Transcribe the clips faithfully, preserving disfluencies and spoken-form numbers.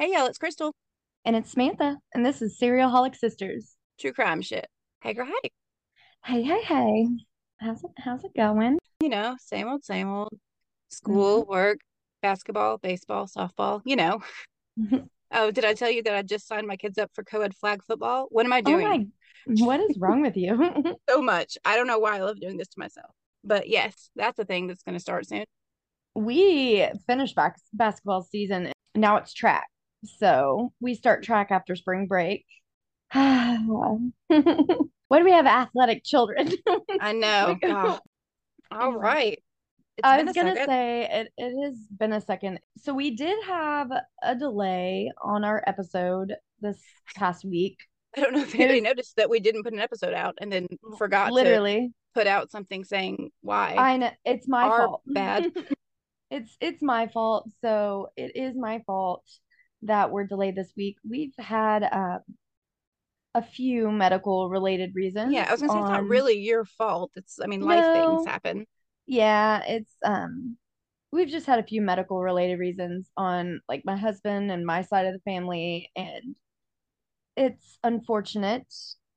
Hey, y'all, it's Crystal. And it's Samantha, and this is Serial Holic Sisters. True crime shit. Hey, girl, hey. Hey, hey, hey. How's it how's it going? You know, same old, same old. hmm School, work, basketball, baseball, softball, you know. Oh, did I tell you that I just signed my kids up for co-ed flag football? What am I Oh doing? my, what is wrong with you? So much. I don't know why I love doing this to myself. But yes, that's a thing that's going to start soon. We finished back basketball season. Now it's track. So we start track after spring break. Why do we have athletic children? I know. We God. go- All anyway, right. It's I been was a gonna second. say it, it has been a second. So we did have a delay on our episode this past week. I don't know if It anybody was noticed that we didn't put an episode out and then forgot to literally, put out something saying why. I know it's my Our fault. bad. It's it's my fault. So it is my fault that we're delayed this week. We've had uh, a few medical related Yeah, I reasons was gonna say it's not on really your fault. It's, I mean, life things no, happen. yeah, it's um we've just had a few medical related reasons on like my husband and my side of the family, and it's unfortunate,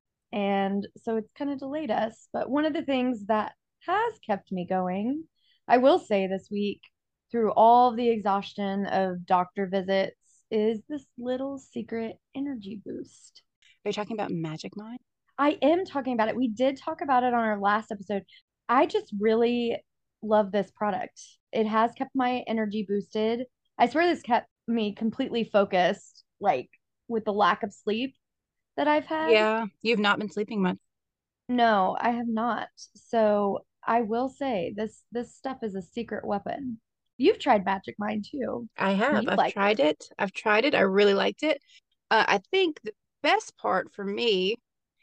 and so it's kind of delayed us. But one of the things that has kept me going, I will say this week, through all the exhaustion of doctor visits, is this little secret energy boost. Are you talking about Magic Mind? I am talking about it. We did talk about it on our last episode. I just really love this product. It has kept my energy boosted. I swear this kept me completely focused, like with the lack of sleep that I've had. Yeah, you've not been sleeping much. No, I have not. So I will say this this stuff is a secret weapon. You've tried Magic Mind too, I and have. you I've liked it. tried it. I've tried it. I really liked it. Uh, I think the best part for me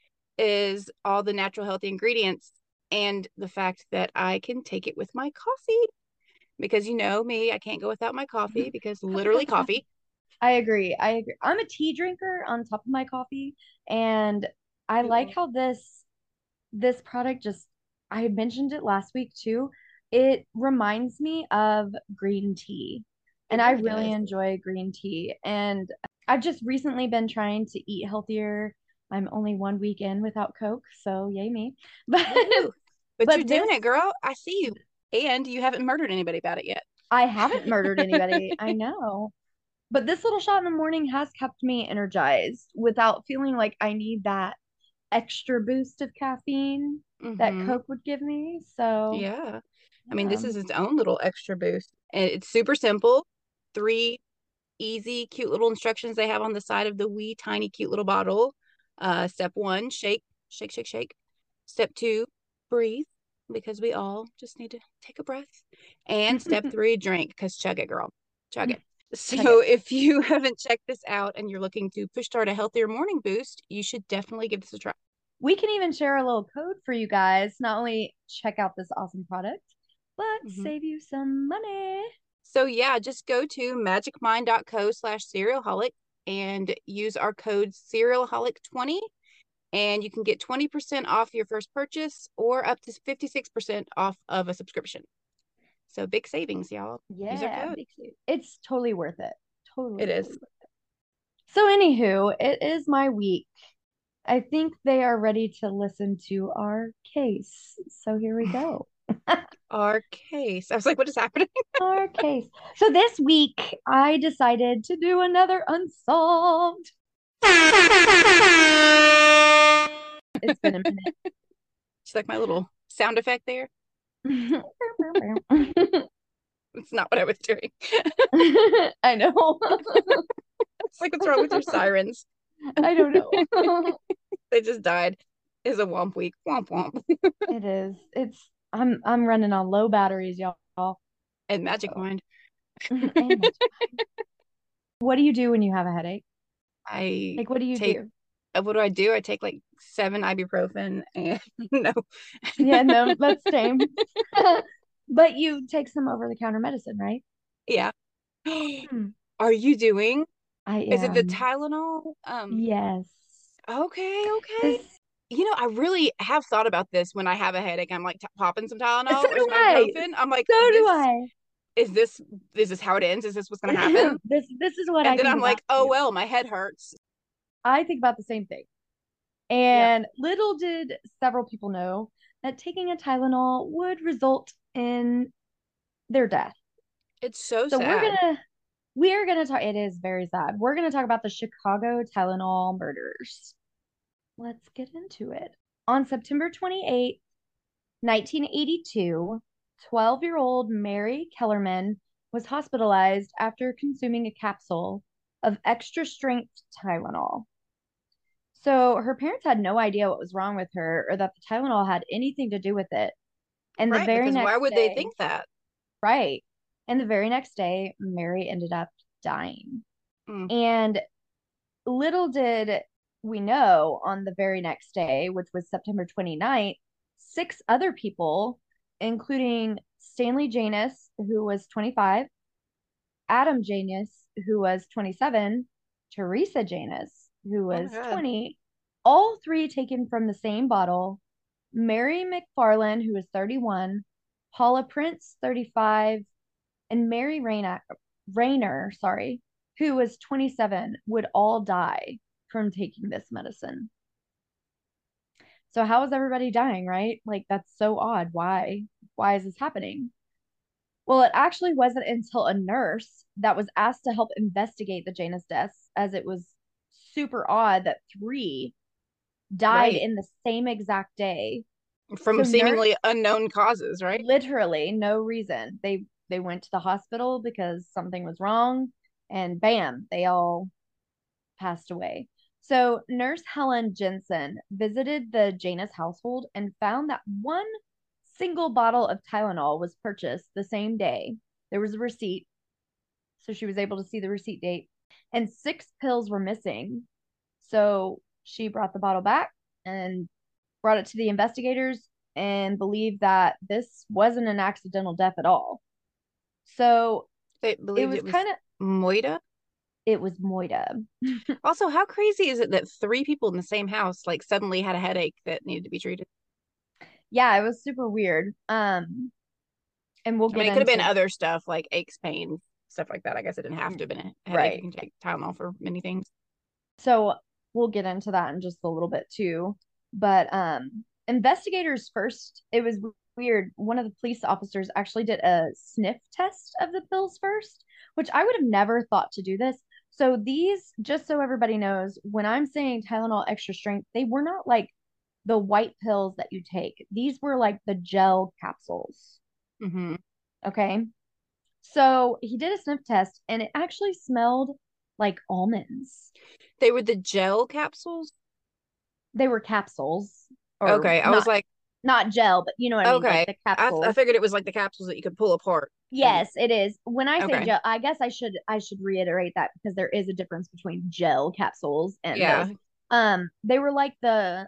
is all the natural healthy ingredients and the fact that I can take it with my coffee because you know me, I can't go without my coffee because Coffee, literally coffee, coffee. coffee. I agree. I agree. I'm a tea drinker on top of my coffee, and I You like are. how this this product just I mentioned it last week too. It reminds me of green tea, and It I really really does. enjoy green tea. And I've just recently been trying to eat healthier. I'm only one week in without Coke, so yay me. But Woohoo. But you're but doing this it, girl. I see you. And you haven't murdered anybody about it yet. I haven't murdered anybody. I know. But this little shot in the morning has kept me energized without feeling like I need that extra boost of caffeine that Mm-hmm. Coke would give me. So, Yeah. I mean, yeah. this is its own little extra boost. And it's super simple. Three easy, cute little instructions they have on the side of the wee, tiny, cute little bottle. Uh, step one, shake, shake, shake, shake. Step two, breathe, because we all just need to take a breath. And step three, drink, because chug it, girl. Chug it. Chug it. So if you haven't checked this out and you're looking to push start a healthier morning boost, you should definitely give this a try. We can even share a little code for you guys. Not only check out this awesome product, but Mm-hmm. save you some money. So yeah, just go to magicmind.co slash serialholic and use our code serialholic twenty and you can get twenty percent off your first purchase or up to fifty-six percent off of a subscription. So big savings, y'all. Use our Yeah, code. it's totally worth it. It Totally, is. totally worth it. So, anywho, it is my week. I think they are ready to listen to our case. So, here we go. Our case. I was like, what is happening? Our case. So, this week I decided to do another unsolved. It's been a minute. She's like my little sound effect there. It's not what I was doing. I know. It's like, what's wrong with your sirens? I don't know. They just died. Is a womp week. Womp womp. It is. It's I'm I'm running on low batteries, y'all. And Magic So, Mind. and Magic Mind. What do you do when you have a headache? I Like, what do you take do? uh, what do I do? I take like seven ibuprofen and no. Yeah, no, that's same. But you take some over-the-counter medicine, right? Yeah. Hmm. Are you doing? I Is it the am. Tylenol? Um, Yes. okay, okay. This You know, I really have thought about this when I have a headache. I'm like t popping some so Tylenol or do some I. ibuprofen. I'm like, So do this I. is this is this how it ends? Is this what's going to happen? this this is what And I then think I'm about like, oh, too. well, my head hurts. I think about the same thing. Yeah. And little did several people know that taking a Tylenol would result in their death. It's so So we're sad. gonna we're gonna talk. It is very sad. We're gonna talk about the Chicago Tylenol murders. Let's get into it. On September twenty-eighth, nineteen eighty-two, twelve-year-old Mary Kellerman was hospitalized after consuming a capsule of extra strength Tylenol. So her parents had no idea what was wrong with her or that the Tylenol had anything to do with it. And the Right, very because why next would they day, think that? right. And the very next day, Mary ended up dying. Mm. And little did we know on the very next day, which was September twenty-ninth, six other people, including Stanley Janus, who was twenty-five, Adam Janus, who was twenty-seven, Teresa Janus, who Oh my was God. twenty, all three taken from the same bottle. Mary McFarland, who was thirty-one, Paula Prince, thirty-five, and Mary Rayner, Rayner, sorry, who was twenty-seven, would all die from taking this medicine. So how is everybody dying, right? Like that's so odd. Why? Why is this happening? Well, it actually wasn't until a nurse that was asked to help investigate the Janus deaths, as it was super odd that three died Right. in the same exact day. From So nurse, seemingly unknown causes, right? literally no reason. They they went to the hospital because something was wrong, and bam, they all passed away. So nurse Helen Jensen visited the Janus household and found that one single bottle of Tylenol was purchased the same day. There was a receipt, so she was able to see the receipt date, and six pills were missing. So she brought the bottle back and brought it to the investigators and believed that this wasn't an accidental death at all. So They it believed was it was kind of, Moida. it was Moida. Also, how crazy is it that three people in the same house like suddenly had a headache that needed to be treated? Yeah, it was super weird. Um, and we'll I get mean, it could have been into, other stuff like aches, pain, stuff like that. I guess it didn't have to have been a headache. You right. can take Tylenol for many things. So we'll get into that in just a little bit too. But um, investigators first, it was weird. One of the police officers actually did a sniff test of the pills first, which I would have never thought to do this. So these, just so everybody knows, when I'm saying Tylenol extra strength, they were not like the white pills that you take. These were like the gel capsules. Mm-hmm. Okay. So he did a sniff test and it actually smelled like almonds. They were the gel capsules. They were capsules, or Okay, I was not like, not gel, but you know what I mean, like okay, the I I capsules. figured it was like the capsules that you could pull apart. And Yes, it is. When I say okay, gel, I guess I should I should reiterate that because there is a difference between gel capsules and this. yeah, Um, they were like the,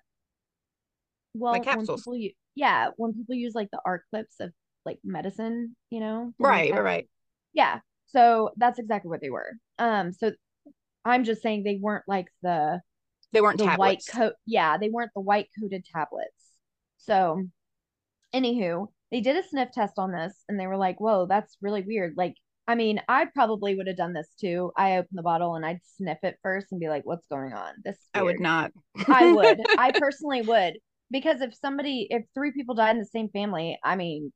like well, when capsules. people use, yeah, when people use like the art clips of like medicine, you know, to make Right, right, cap, right. yeah. So that's exactly what they were. Um, so I'm just saying they weren't like the They weren't the white tablets. coat. Yeah, they weren't the white coated tablets. So anywho, they did a sniff test on this and they were like, whoa, that's really weird. Like, I mean, I probably would have done this too. I open the bottle and I'd sniff it first and be like, what's going on? This is I would weird. not. I would. I personally would. Because if somebody, if three people died in the same family, I mean,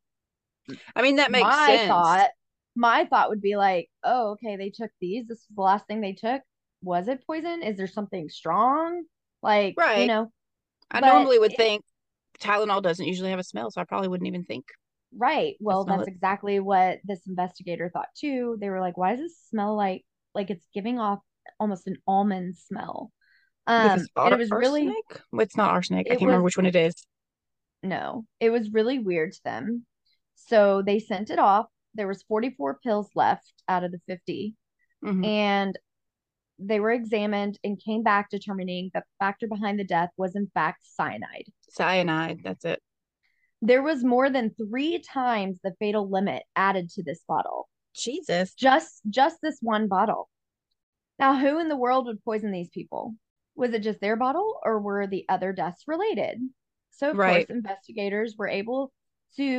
I mean, that makes my sense. thought, my thought would be like, oh, okay, they took these. This is the last thing they took. Was it poison? Is there something strong? Like, you Right. know, I but normally would it, think Tylenol doesn't usually have a smell, so I probably wouldn't even think right. to Well, smell that's it. exactly what this investigator thought too. They were like, why does this smell like like it's giving off almost an almond smell? Because Um, and it ar- was really arsenic? Well, it's not arsenic. I it can't remember was which one it is. no, it was really weird to them. So they sent it off. There was forty-four pills left out of the fifty, Hmm. and they were examined and came back determining that the factor behind the death was in fact cyanide. Cyanide. That's it. There was more than three times the fatal limit added to this bottle. Jesus. Just just this one bottle. Now, who in the world would poison these people? Was it just their bottle or were the other deaths related? So, of course, Right. investigators were able to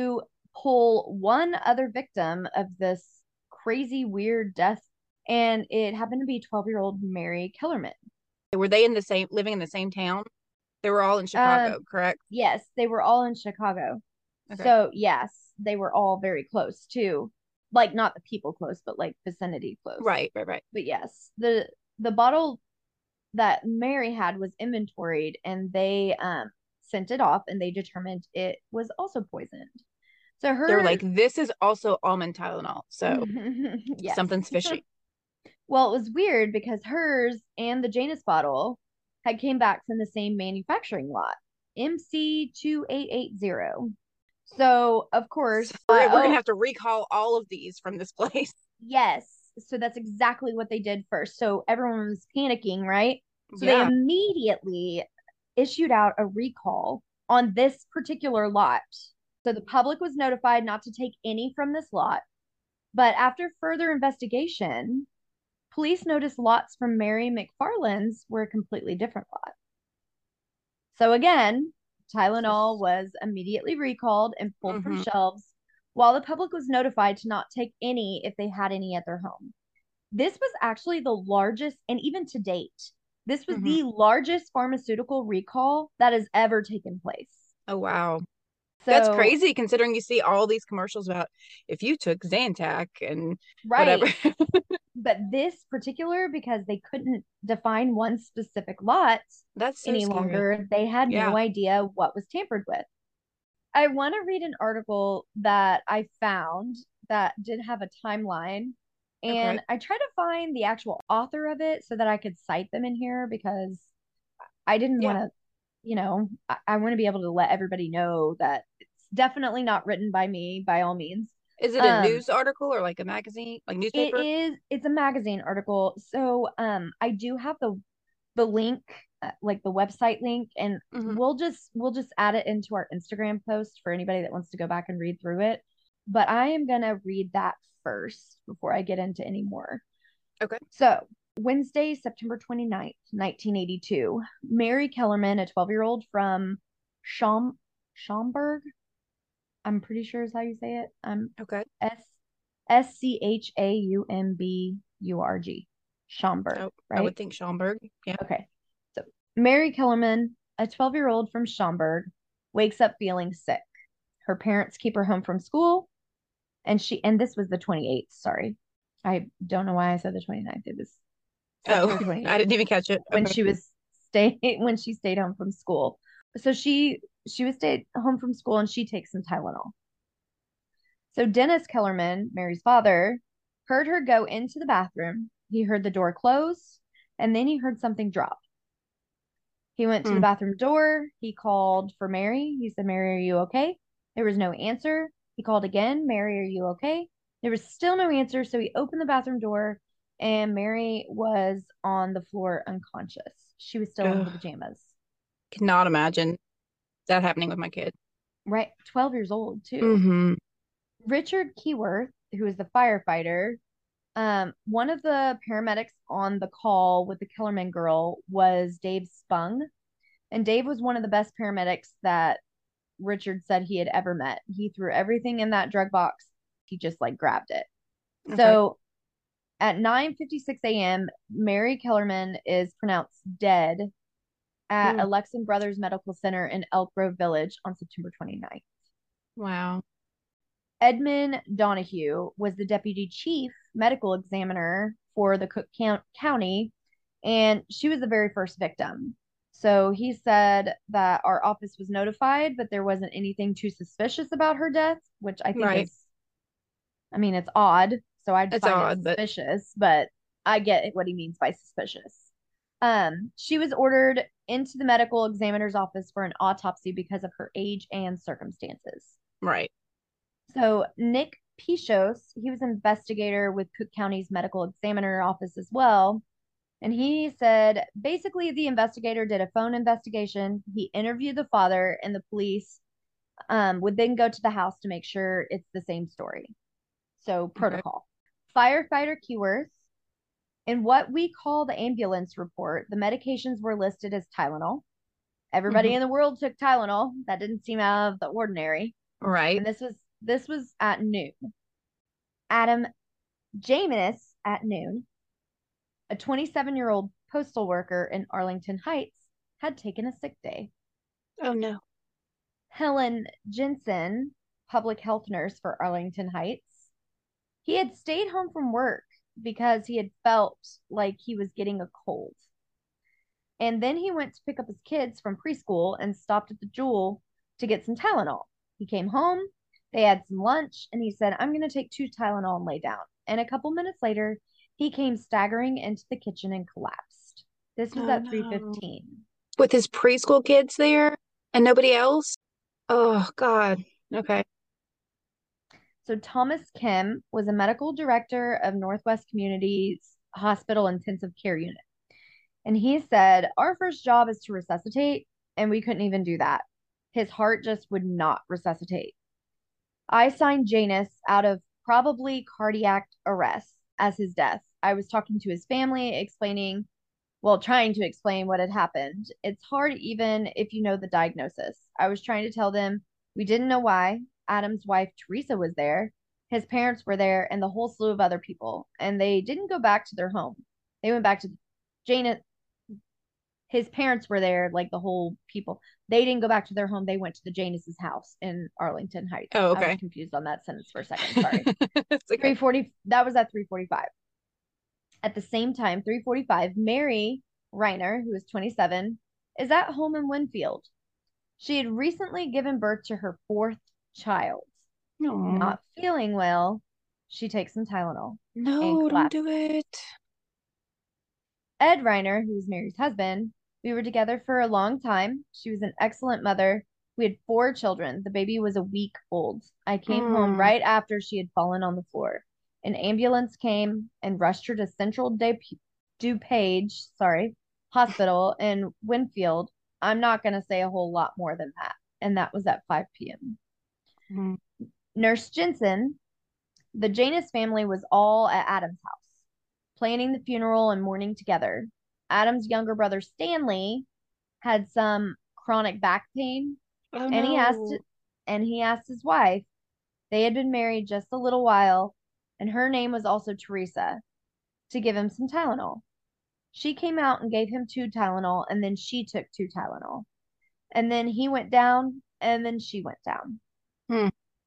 pull one other victim of this crazy, weird death, and it happened to be twelve year old Mary Kellerman. Were they in the same, living in the same town? They were all in Um, Chicago, correct? yes, they were all in Chicago. Okay. So, yes, they were all very close too. Like not the people close, but like vicinity close. Right, right, right. But yes, the the bottle that Mary had was inventoried and they um sent it off and they determined it was also poisoned. So They were her like, this is also almond Tylenol, so yes. something's fishy. Well, it was weird because hers and the Janus bottle had came back from the same manufacturing lot, M C two eight eight zero. So, of course, So uh, we're, we're gonna oh, have to recall all of these from this place. yes. So that's exactly what they did first. So everyone was panicking, right? So they Yeah. immediately issued out a recall on this particular lot. So the public was notified not to take any from this lot. But after further investigation, police noticed lots from Mary McFarland's were a completely different lot. So again, Tylenol was immediately recalled and pulled from Mm-hmm. shelves, while the public was notified to not take any if they had any at their home. This was actually the largest, and even to date, this was Mm-hmm. the largest pharmaceutical recall that has ever taken place. Oh wow. That's So, crazy considering you see all these commercials about if you took Zantac and whatever. right. But this particular, because they couldn't define one specific lot That's so any scary. longer, they had Yeah. no idea what was tampered with. I want to read an article that I found that did have a timeline. Okay. And I tried to find the actual author of it so that I could cite them in here because I didn't Yeah. want to, you know, I, I want to be able to let everybody know that it's definitely not written by me by all means. Is it a Um, news article or like a magazine, like it newspaper? is, it's a magazine article. So um, I do have the the link, uh, like the website link, and Mm-hmm. we'll just we'll just add it into our Instagram post for anybody that wants to go back and read through it. But I am gonna read that first before I get into any more. Okay. So Wednesday, September twenty-ninth, nineteen eighty-two, Mary Kellerman, a twelve year old from Schom Schaumburg, I'm pretty sure is how you say it. Um, Okay. S S C H A U M B U R G, Schaumburg, Oh, I right? would think Schaumburg. Yeah. Okay. So Mary Kellerman, a twelve year old from Schaumburg, wakes up feeling sick. Her parents keep her home from school, and she, and this was the twenty-eighth. Sorry. I don't know why I said the twenty-ninth. It was Oh, September I twenty-eighth didn't even catch it. when Okay. she was stay when she stayed home from school. So she she was stayed home from school and she takes some Tylenol. So Dennis Kellerman, Mary's father, heard her go into the bathroom. He heard the door close, and then he heard something drop. He went to the Hmm. bathroom door. He called for Mary. He said, Mary, are you okay? There was no answer. He called again, Mary, are you okay? There was still no answer. So he opened the bathroom door and Mary was on the floor unconscious. She was still in her Ugh, pajamas. cannot imagine that happening with my kid. Right? twelve years old, too. Mm-hmm. Richard Keyworth, who is the firefighter, um, one of the paramedics on the call with the Kellerman girl was Dave Spung. And Dave was one of the best paramedics that Richard said he had ever met. He threw everything in that drug box. He just like grabbed it. Okay. So at nine fifty-six a m, Mary Kellerman is pronounced dead at Ooh, Alexan Brothers Medical Center in Elk Grove Village on September twenty-ninth. wow. Edmund Donahue was the deputy chief medical examiner for the Cook County, and she was the very first victim. So he said that our office was notified, but there wasn't anything too suspicious about her death, which I think Right. is, I mean, it's odd. So I'd It's find it odd, but suspicious, but I get what he means by suspicious. Um, she was ordered into the medical examiner's office for an autopsy because of her age and circumstances. right. So Nick Pichos, he was an investigator with Cook County's medical examiner office as well. And he said basically the investigator did a phone investigation. He interviewed the father, and the police um, would then go to the house to make sure it's the same story. So, Okay. protocol. Firefighter Keyworth, in what we call the ambulance report, the medications were listed as Tylenol. Everybody Mm-hmm. in the world took Tylenol. That didn't seem out of the ordinary. Right. And this was This was at noon. Adam Jamis at noon, a twenty-seven year old postal worker in Arlington Heights, had taken a sick day. Oh no. Helen Jensen, public health nurse for Arlington Heights, he had stayed home from work because he had felt like he was getting a cold. And then he went to pick up his kids from preschool and stopped at the Jewel to get some Tylenol. He came home, they had some lunch, and he said, I'm going to take two Tylenol and lay down. And a couple minutes later, he came staggering into the kitchen and collapsed. This was Oh at no. three fifteen. With his preschool kids there and nobody else? Oh God. Okay. So Thomas Kim was a medical director of Northwest Communities Hospital Intensive Care Unit. And he said, our first job is to resuscitate, and we couldn't even do that. His heart just would not resuscitate. I signed Janus out of probably cardiac arrest as his death. I was talking to his family, explaining, well, trying to explain what had happened. It's hard even if you know the diagnosis. I was trying to tell them we didn't know why. Adam's wife, Teresa, was there. His parents were there, and the whole slew of other people. And they didn't go back to their home. They went back to Janus. His parents were there, like the whole people. They didn't go back to their home. They went to the Janus's house in Arlington Heights. Oh, I was okay. confused on that sentence for a second. Sorry. It's okay. three forty. That was at three forty-five. At the same time, three forty-five, Mary Reiner, who is twenty-seven, is at home in Winfield. She had recently given birth to her fourth child. No. Not feeling well, she takes some Tylenol and No, don't collapses. do it. Ed Reiner, who was Mary's husband, we were together for a long time. She was an excellent mother. We had four children. The baby was a week old. I came home Mm. right after she had fallen on the floor. An ambulance came and rushed her to Central De- DuPage, sorry, Hospital in Winfield. I'm not going to say a whole lot more than that. And that was at five p.m. Mm. Nurse Jensen, the Janus family was all at Adam's house, planning the funeral and mourning together. Adam's younger brother, Stanley, had some chronic back pain, Oh and he asked no. and he asked his wife. They had been married just a little while, and her name was also Teresa, to give him some Tylenol. She came out and gave him two Tylenol, and then she took two Tylenol. And then he went down, and then she went down. Hmm.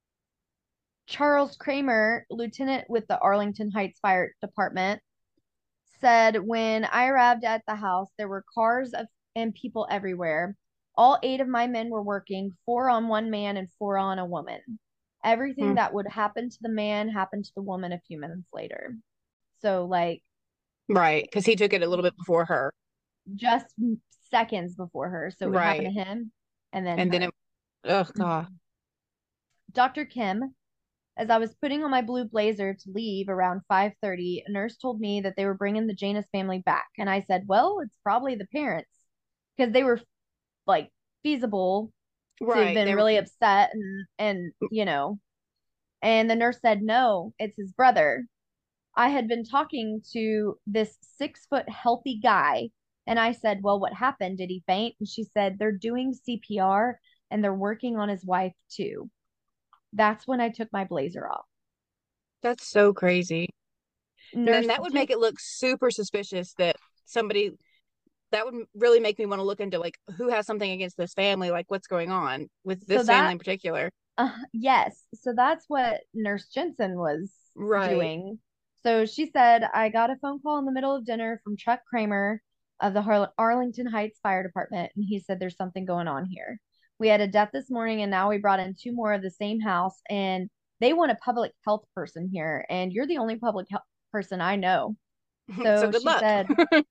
Charles Kramer, lieutenant with the Arlington Heights Fire Department, said, when I arrived at the house, there were cars of, and people everywhere. All eight of my men were working, four on one man and four on a woman. Everything Hmm. that would happen to the man happened to the woman a few minutes later. So, like, Right, because he took it a little bit before her. just seconds before her. So it would happen to Right. him and then And then her. it, oh God. Mhm. Doctor Kim, as I was putting on my blue blazer to leave around five thirty, a nurse told me that they were bringing the Janus family back. And I said, well, it's probably the parents because they were like feasible to have Right. been They were, really upset and, and, you know, and the nurse said, no, it's his brother. I had been talking to this six foot healthy guy. And I said, well, what happened? Did he faint? And she said, they're doing C P R and they're working on his wife too. That's when I took my blazer off. that's so crazy. And then Nurse that would make Jen- it look super suspicious that somebody that would really make me want to look into like who has something against this family, like what's going on with so this family that in particular. uh, yes, so that's what Nurse Jensen was Right. doing. So she said, I got a phone call in the middle of dinner from Chuck Kramer of the Har- Arlington Heights Fire Department, and he said there's something going on here. We had a death this morning, and now we brought in two more of the same house, and they want a public health person here, and you're the only public health person I know. So So good she luck. said,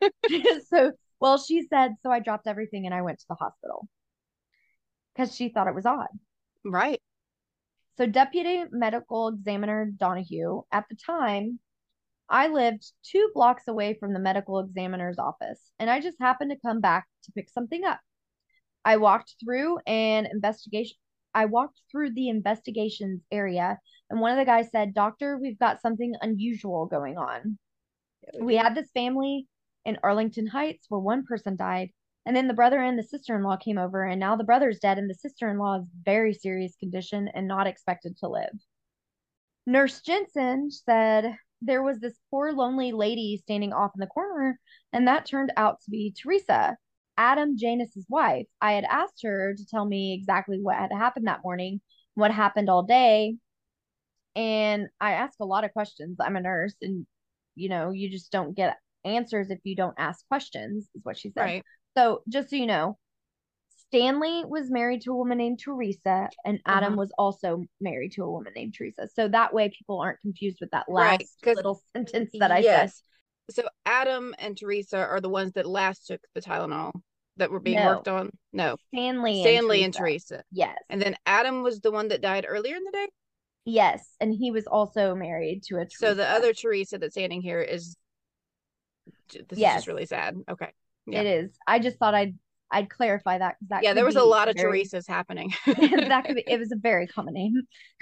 so, well, she said, so I dropped everything and I went to the hospital because she thought it was odd. Right. So Deputy Medical Examiner Donahue, at the time, I lived two blocks away from the medical examiner's office, and I just happened to come back to pick something up. I walked through an investigation. I walked through the investigations area, and one of the guys said, Doctor, we've got something unusual going on. We had this family in Arlington Heights where one person died, And then the brother and the sister-in-law came over, and now the brother's dead, and the sister-in-law is very serious condition and not expected to live. Nurse Jensen said there was this poor lonely lady standing off in the corner, and that turned out to be Teresa, Adam Janus's wife. I had asked her to tell me exactly what had happened that morning, what happened all day, and I ask a lot of questions. I'm a nurse, and you know, you just don't get answers if you don't ask questions, is what she said. Right. So, just so you know, Stanley was married to a woman named Teresa, and Adam Uh-huh. was also married to a woman named Teresa. So that way people aren't confused with that Right. last Because, little sentence that I said. yes. So Adam and Teresa are the ones that last took the Tylenol that were being No, worked on. No, Stanley and Stanley and Teresa. Teresa. Yes. And then Adam was the one that died earlier in the day. Yes. And he was also married to a So the Teresa. other Teresa that's standing here is, this is just Yes, really sad. Okay. Yeah. it is. I just thought I'd I'd clarify that because that Yeah, there could was a be lot of very Teresas happening. that could be it was a very common name.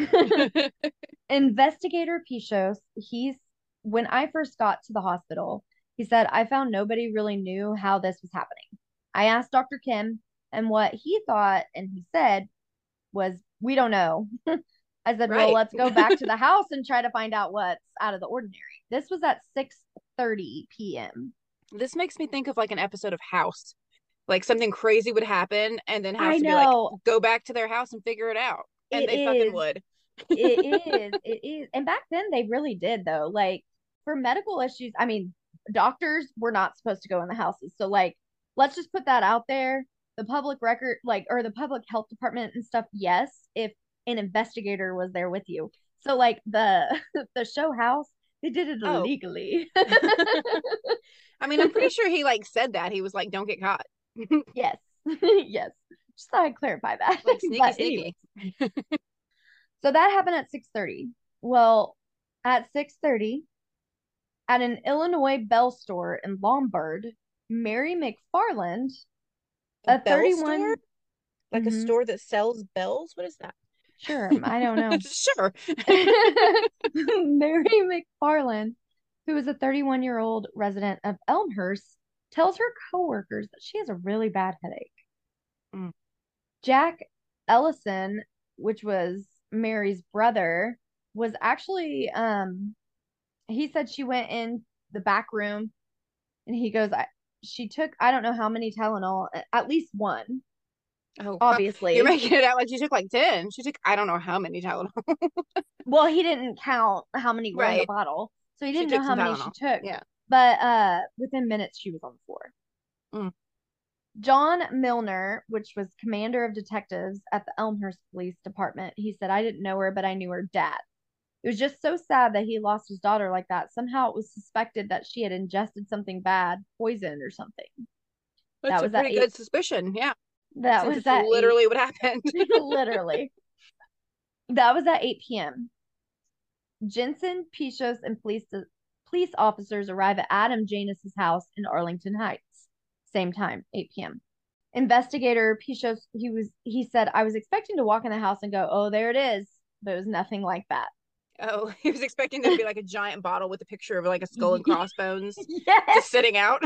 Investigator Pichos, he's when I first got to the hospital, he said, I found nobody really knew how this was happening. I asked Doctor Kim, and what he thought and he said was, we don't know. I said, well, Right. let's go back to the house and try to find out what's out of the ordinary. This was at six thirty p.m. This makes me think of like an episode of House. Like something crazy would happen, and then House I would be like, know go back to their house and figure it out. And it they fucking is. would. It is. It is. And back then they really did though. Like for medical issues, I mean, doctors were not supposed to go in the houses. So like let's just put that out there. The public record like or the public health department and stuff, yes, if an investigator was there with you. So like the the show House, they did it Oh. illegally. I mean, I'm pretty sure he like said that. He was like, don't get caught. Yes. Yes. Just thought I'd clarify that. Like sneaky, But sneaky. anyway, so that happened at six thirty. Well, at six thirty, at an Illinois Bell store in Lombard, Mary McFarland, A a bell store? thirty-one, Like a Mhm, store that sells bells? What is that? sure, I don't know. Sure. Mary McFarland, who is a thirty-one year old resident of Elmhurst, tells her coworkers that she has a really bad headache. Mm. Jack Ellison, which was Mary's brother, was actually um he said she went in the back room and he goes, I, she took I don't know how many Tylenol, at least one, Oh, wow. You're obviously. making it out like she took like ten. She took, I don't know how many Tylenol. Well, he didn't count how many were in the Right. bottle, so he She didn't know took how some many she Tylenol. took. Yeah. But uh, within minutes, she was on the floor. Mm. John Milner, which was commander of detectives at the Elmhurst Police Department, he said, I didn't know her, but I knew her dad. It was just so sad that he lost his daughter like that. Somehow it was suspected that she had ingested something bad, poison or something. That's That a was at pretty eight. good suspicion. Yeah. That Since was it's at eight. literally what happened. Literally. That was at eight p.m. Jensen, Pichos, and police police officers arrive at Adam Janus's house in Arlington Heights. Same time, eight p.m. Investigator Pichos, he was he said, I was expecting to walk in the house and go, oh, there it is. But it was nothing like that. Oh, he was expecting there to be like a giant bottle with a picture of like a skull and crossbones Yes. just sitting out.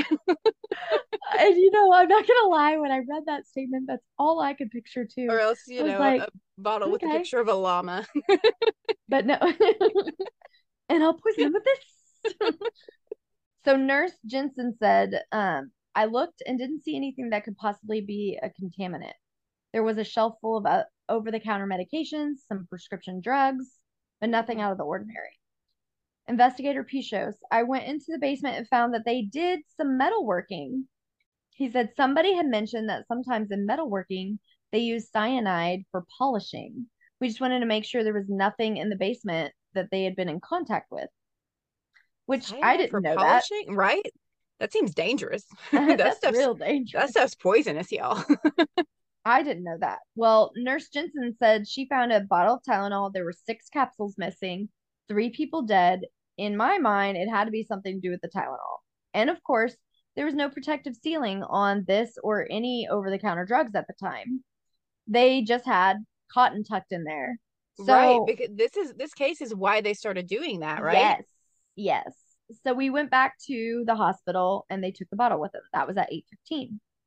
And you know, I'm not gonna lie, when I read that statement, that's all I could picture too. Or else, you I was know, like, a bottle with a okay, picture of a llama. but no. And I'll poison them with this. So Nurse Jensen said, um, I looked and didn't see anything that could possibly be a contaminant. There was a shelf full of uh, over-the-counter medications, some prescription drugs, but nothing out of the ordinary. Investigator Pichos, I went into the basement and found that they did some metalworking. He said somebody had mentioned that sometimes in metalworking, they use cyanide for polishing. We just wanted to make sure there was nothing in the basement that they had been in contact with, which I Cyanide for didn't know that. polishing, right? That seems dangerous. That That's stuff's real that dangerous. stuff's poisonous, y'all. I didn't know that. Well, Nurse Jensen said she found a bottle of Tylenol. There were six capsules missing, three people dead. In my mind, it had to be something to do with the Tylenol. And of course, there was no protective sealing on this or any over the counter drugs at the time. They just had cotton tucked in there. Right, So, because this is this case is why they started doing that, right? yes, yes. So we went back to the hospital and they took the bottle with them. That was at eight fifteen.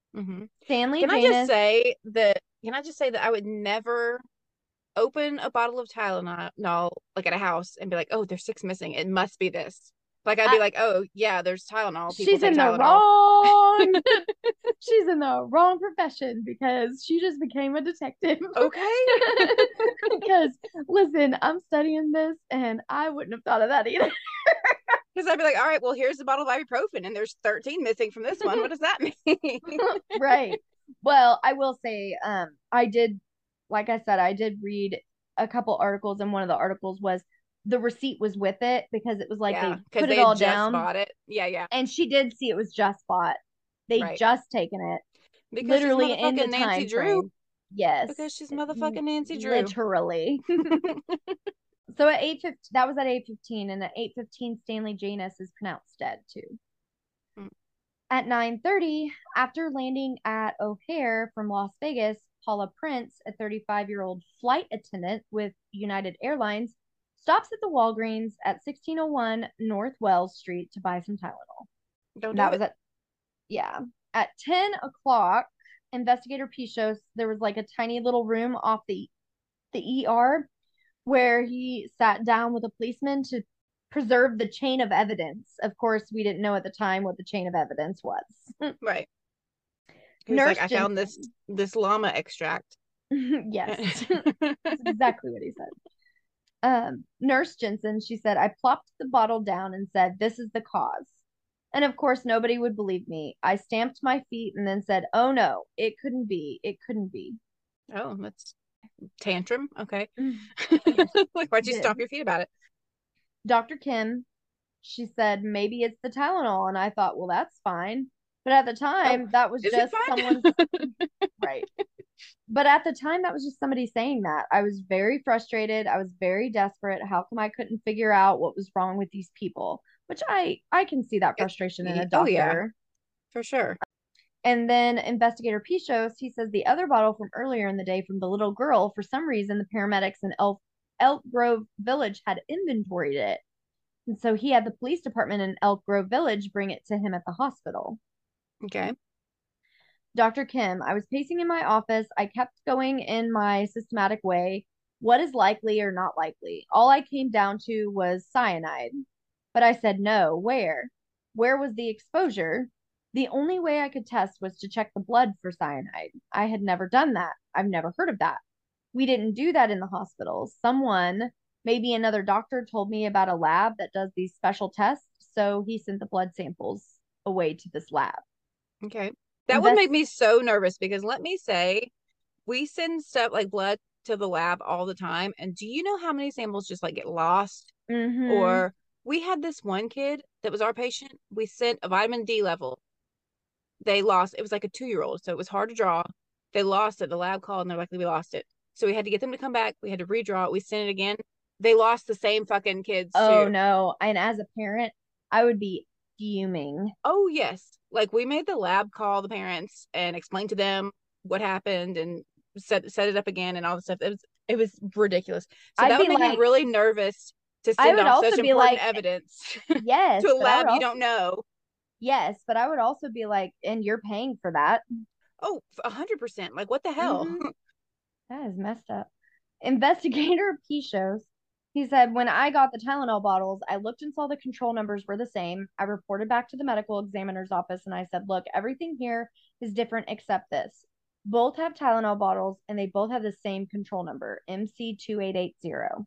Mm-hmm. Stanley Can I just Janus. say that? Can I just say that I would never open a bottle of Tylenol like at a house and be like, "Oh, there's six missing. It must be this." Like I'd I, be like, "Oh, yeah, there's Tylenol. People she's take in the Tylenol." wrong she's in the wrong profession because she just became a detective. Okay. Because listen, I'm studying this and I wouldn't have thought of that either. Because I'd be like, "All right, well, here's the bottle of ibuprofen, and there's thirteen missing from this one. What does that mean?" Right. Well, I will say, um, I did, like I said, I did read a couple articles, and one of the articles was the receipt was with it because it was like Yeah, they because put it they had all just down, bought it. Yeah, yeah, and she did see it was just bought. They right. just taken it, Because she's literally in the motherfucking Nancy time Drew. frame. Yes, Because she's n- motherfucking Nancy Drew. literally. So at eight fifteen, that was at eight fifteen, and at eight fifteen, Stanley Janus is pronounced dead too. At nine thirty, after landing at O'Hare from Las Vegas, Paula Prince, a thirty-five-year-old flight attendant with United Airlines, stops at the Walgreens at sixteen oh one North Wells Street to buy some Tylenol. Don't And do that it. was at, yeah. At ten o'clock, investigator P shows there was like a tiny little room off the the E R where he sat down with a policeman to preserve the chain of evidence. Of course, we didn't know at the time what the chain of evidence was. Right. He was like, Nurse I found this Jensen. this llama extract. Yes, that's exactly what he said. Um, Nurse Jensen, she said, I plopped the bottle down and said, this is the cause. And of course, nobody would believe me. I stamped my feet and then said, oh no, it couldn't be. It couldn't be. Oh, that's tantrum. Okay. Yes, Like, why'd she you did. stomp your feet about it? Doctor Kim, she said, maybe it's the Tylenol. And I thought, well, that's fine. But at the Oh, time, that was is it just someone's fine? right. But at the time, that was just somebody saying that. I was very frustrated. I was very desperate. How come I couldn't figure out what was wrong with these people? Which I I can see that frustration in a Oh yeah, doctor. for sure. And then investigator P shows, he says the other bottle from earlier in the day from the little girl, for some reason, the paramedics in Elk, Elk Grove Village had inventoried it. And so he had the police department in Elk Grove Village bring it to him at the hospital. Okay. Doctor Kim, I was pacing in my office. I kept going in my systematic way. What is likely or not likely? All I came down to was cyanide. But I said, no, where? Where was the exposure? The only way I could test was to check the blood for cyanide. I had never done that. I've never heard of that. We didn't do that in the hospital. Someone, maybe another doctor, told me about a lab that does these special tests. So he sent the blood samples away to this lab. Okay. That would Invest. make me so nervous because let me say, we send stuff like blood to the lab all the time. And do you know how many samples just like get lost? Mm-hmm. Or we had this one kid that was our patient. We sent a vitamin D level. They lost, it was like a two year old. So it was hard to draw. They lost it. The lab called and they're like, we lost it. So we had to get them to come back. We had to redraw it. We sent it again. They lost the same fucking kids Oh too. no. And as a parent, I would be fuming. Oh yes, like we made the lab call the parents and explain to them what happened and set set it up again and all the stuff. It was it was ridiculous. So I'd that would be make me like, really nervous to I send would off such also be important like, evidence yes, to a but I would lab you also, don't know. yes, but I would also be like, and you're paying for that. Oh, a hundred percent. Like what the hell? Mm-hmm. That is messed up. Investigator P shows. He said, when I got the Tylenol bottles, I looked and saw the control numbers were the same. I reported back to the medical examiner's office and I said, look, everything here is different except this. Both have Tylenol bottles and they both have the same control number, M C two eight eight zero.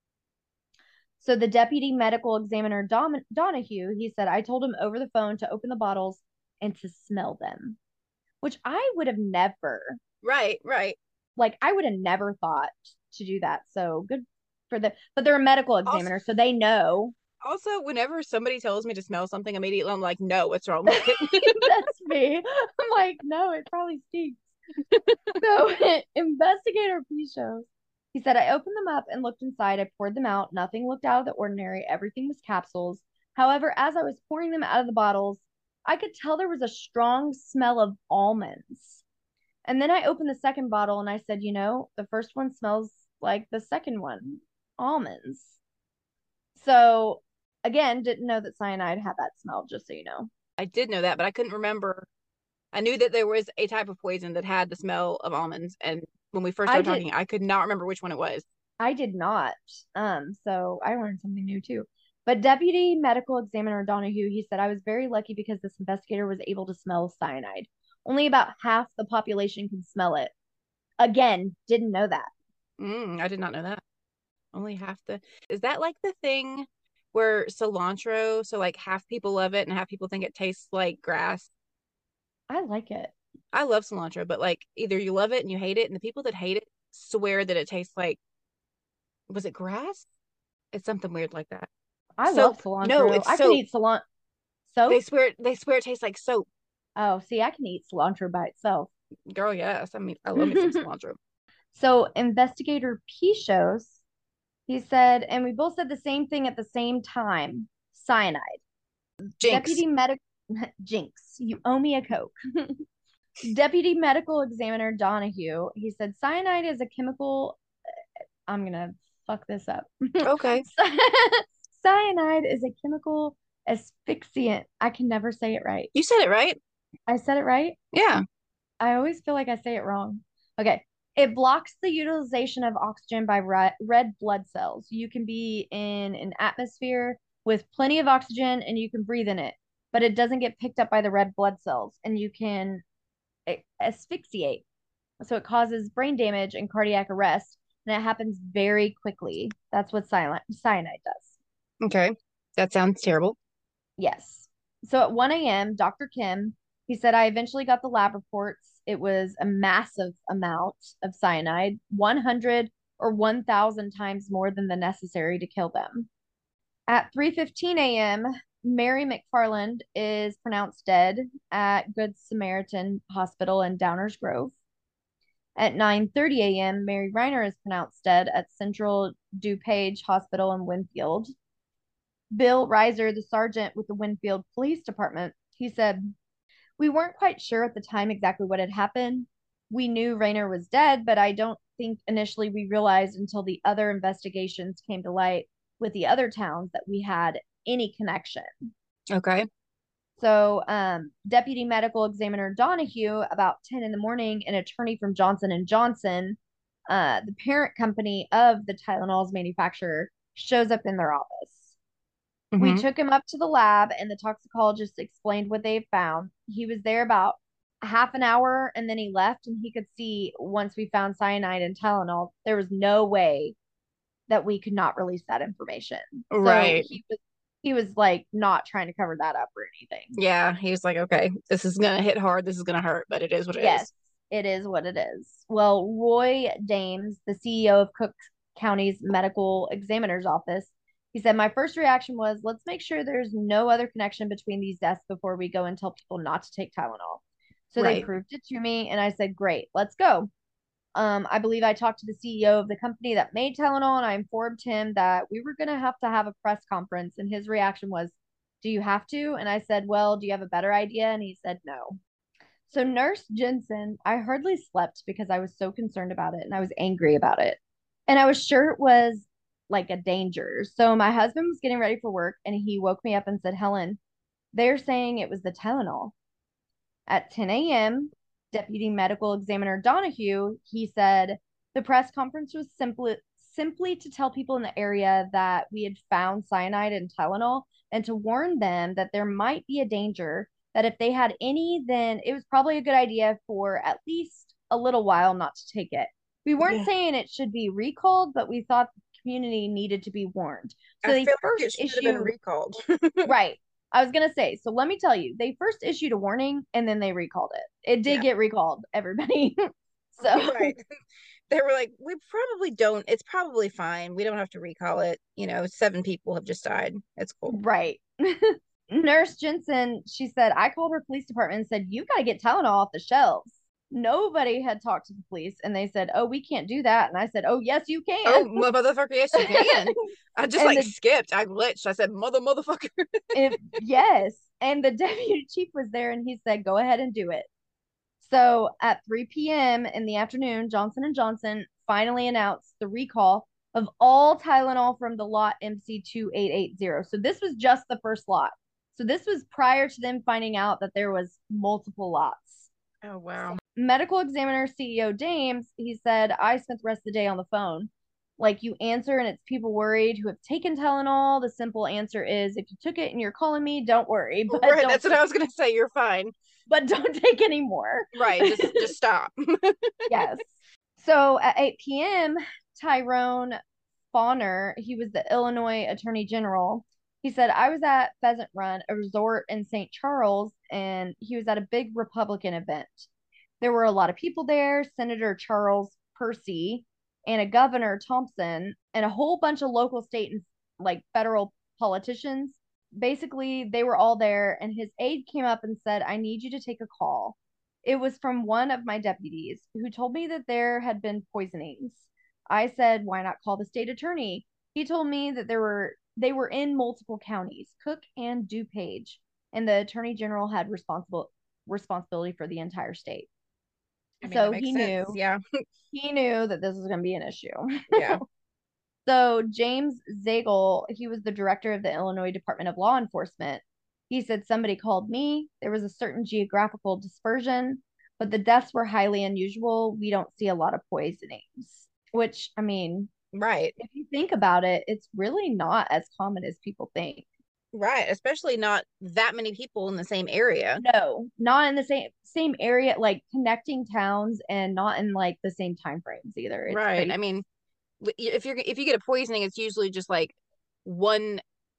So the deputy medical examiner Dom- Donahue, he said, I told him over the phone to open the bottles and to smell them, which I would have never, Right, right. like, I would have never thought to do that. So good for the, but they're a medical Also, examiner, so they know. also, whenever somebody tells me to smell something immediately, I'm like, no, what's wrong with it? That's me. I'm like, no, it probably stinks. So investigator P shows. He said, I opened them up and looked inside. I poured them out. Nothing looked out of the ordinary. Everything was capsules. However, as I was pouring them out of the bottles, I could tell there was a strong smell of almonds. And then I opened the second bottle and I said, you know, the first one smells like the second one, almonds. So again, didn't know that cyanide had that smell, just so you know. I did know that, but I couldn't remember. I knew that there was a type of poison that had the smell of almonds, and when we first I started did talking, I could not remember which one it was. I did not. Um, so I learned something new too. But Deputy Medical Examiner Donahue, he said, I was very lucky because this investigator was able to smell cyanide. Only about half the population can smell it. Again, didn't know that. Mm, I did not know that. Only half the. Is that like the thing where cilantro, so like half people love it and half people think it tastes like grass? I like it. I love cilantro, but like either you love it and you hate it, and the people that hate it swear that it tastes like, was it grass? It's something weird like that. I love Soap. No, cilantro. it's I can soap. eat cilantro. They Soap? swear they swear it tastes like soap. Oh, see, I can eat cilantro by itself. Girl, yes. I mean, I love me some cilantro. So, investigator P shows, he said, and we both said the same thing at the same time, cyanide. Jinx. Deputy medic Jinx, you owe me a Coke. Deputy Medical Examiner Donahue, he said cyanide is a chemical. I'm gonna fuck this up. Okay. Cyanide is a chemical asphyxiant. I can never say it right. You said it right. I said it right. Yeah. I always feel like I say it wrong. Okay. It blocks the utilization of oxygen by red, red blood cells. You can be in an atmosphere with plenty of oxygen and you can breathe in it, but it doesn't get picked up by the red blood cells and you can asphyxiate. So it causes brain damage and cardiac arrest, and it happens very quickly. That's what cyanide does. Okay. That sounds terrible. Yes. So at one a m, Doctor Kim, he said, I eventually got the lab reports. It was a massive amount of cyanide, one hundred or one thousand times more than the necessary to kill them. At three fifteen a m, Mary McFarland is pronounced dead at Good Samaritan Hospital in Downers Grove. At nine thirty a m, Mary Reiner is pronounced dead at Central DuPage Hospital in Winfield. Bill Reiser, the sergeant with the Winfield Police Department, he said, we weren't quite sure at the time exactly what had happened. We knew Reiner was dead, but I don't think initially we realized until the other investigations came to light with the other towns that we had any connection. Okay. So, um, Deputy Medical Examiner Donahue, about ten in the morning, an attorney from Johnson and Johnson, uh, the parent company of the Tylenol's manufacturer, shows up in their office. Mm-hmm. We took him up to the lab, and the toxicologist explained what they found. He was there about half an hour, and then he left, and he could see once we found cyanide and Tylenol, there was no way that we could not release that information. Right. So he was he was like not trying to cover that up or anything. Yeah, he was like, okay, this is gonna hit hard, this is gonna hurt, but it is what it yes, is. It is what it is. Well, Roy Dames, the C E O of Cook County's Medical Examiner's Office, he said, my first reaction was, let's make sure there's no other connection between these deaths before we go and tell people not to take Tylenol. So right. They proved it to me, and I said, great, let's go. Um, I believe I talked to the C E O of the company that made Tylenol, and I informed him that we were going to have to have a press conference. And his reaction was, do you have to? And I said, well, do you have a better idea? And he said, no. So Nurse Jensen, I hardly slept because I was so concerned about it and I was angry about it. And I was sure it was like a danger. So my husband was getting ready for work and he woke me up and said, Helen, they're saying it was the Tylenol. At ten a m, Deputy Medical Examiner Donahue, he said the press conference was simply simply to tell people in the area that we had found cyanide and Tylenol and to warn them that there might be a danger, that if they had any, then it was probably a good idea for at least a little while not to take it. We weren't yeah. saying it should be recalled, but we thought the community needed to be warned. So I they feel first like it should issued have been recalled. right. I was gonna say, so let me tell you, they first issued a warning and then they recalled it. It did yeah. get recalled, everybody. So right. They were like, we probably don't, it's probably fine. We don't have to recall it. You know, seven people have just died. It's cool. Right. Nurse Jensen, she said, I called her police department and said, you got to get Tylenol off the shelves. Nobody had talked to the police and they said, oh, we can't do that. And I said, oh, yes, you can. Oh, motherfucker, yes, you can. I just and like the, skipped. I glitched. I said, mother, motherfucker. it, yes. And the deputy chief was there and he said, go ahead and do it. So at three p m in the afternoon, Johnson and Johnson finally announced the recall of all Tylenol from the lot M C two eight eight zero. So this was just the first lot. So this was prior to them finding out that there was multiple lots. Oh, wow. Medical examiner C E O James, he said, I spent the rest of the day on the phone. Like, you answer and it's people worried who have taken Tylenol. The simple answer is, if you took it and you're calling me, don't worry, but Right, don't that's what take, I was gonna say. You're fine. but don't take any more. Right, just just stop. Yes. So at eight p m, Tyrone Bonner, he was the Illinois Attorney General. He said, I was at Pheasant Run, a resort in Saint Charles, and he was at a big Republican event. There were a lot of people there, Senator Charles Percy and a Governor Thompson and a whole bunch of local, state, and like federal politicians. Basically, they were all there, and his aide came up and said, I need you to take a call. It was from one of my deputies who told me that there had been poisonings. I said, why not call the state attorney? He told me that there were they were in multiple counties, Cook and DuPage, and the attorney general had responsible responsibility for the entire state. I mean, that So makes he sense. knew Yeah. he knew that this was going to be an issue. Yeah. So James Zagel, he was the director of the Illinois Department of Law Enforcement. He said somebody called me. There was a certain geographical dispersion, but the deaths were highly unusual. We don't see a lot of poisonings, which, I mean, Right. if you think about it, it's really not as common as people think. Right. Especially not that many people in the same area. No, not in the same same area, like connecting towns, and not in like the same time frames either. It's Right. I crazy. mean, if you're if you get a poisoning, it's usually just like one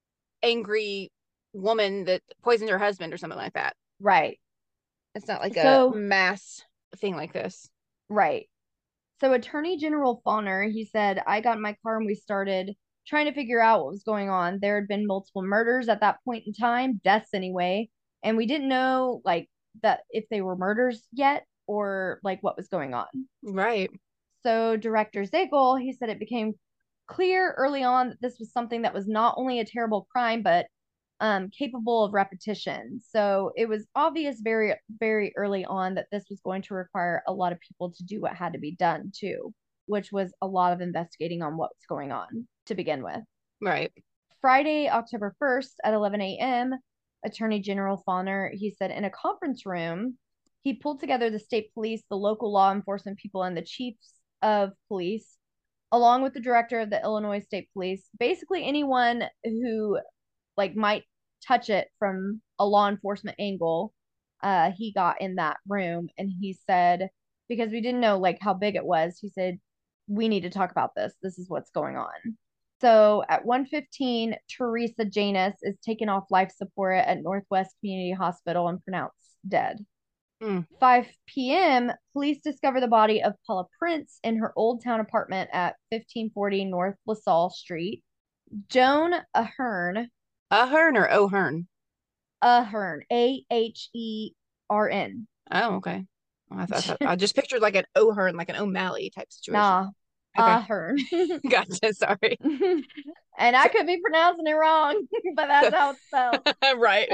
angry woman that poisoned her husband or something like that. Right. It's not like a So, mass thing like this. right. So Attorney General Fauner, he said, I got in my car and we started trying to figure out what was going on. There had been multiple murders at that point in time, deaths anyway, and we didn't know like that if they were murders yet or like what was going on. Right. So Director Zagel, he said it became clear early on that this was something that was not only a terrible crime, but um, capable of repetition. So it was obvious very, very early on that this was going to require a lot of people to do what had to be done too, which was a lot of investigating on what's going on to begin with. Right. Friday, October first at eleven a m, Attorney General Fauner, he said in a conference room, he pulled together the state police, the local law enforcement people, and the chiefs of police, along with the director of the Illinois State Police, basically anyone who like might touch it from a law enforcement angle. Uh, he got in that room and he said, because we didn't know like how big it was, he said, we need to talk about this. This is what's going on. So at one fifteen, Teresa Janus is taken off life support at Northwest Community Hospital and pronounced dead. Mm. five p m, police discover the body of Paula Prince in her Old Town apartment at fifteen forty North LaSalle Street. Joan Ahern, Ahern or O'Hearn? Ahern, A H E R N. Oh, okay. Well, I thought I just pictured like an O'Hearn, like an O'Malley type situation. Nah, Okay. Ahern. Gotcha. Sorry. And I could be pronouncing it wrong, but that's how it's spelled. Right.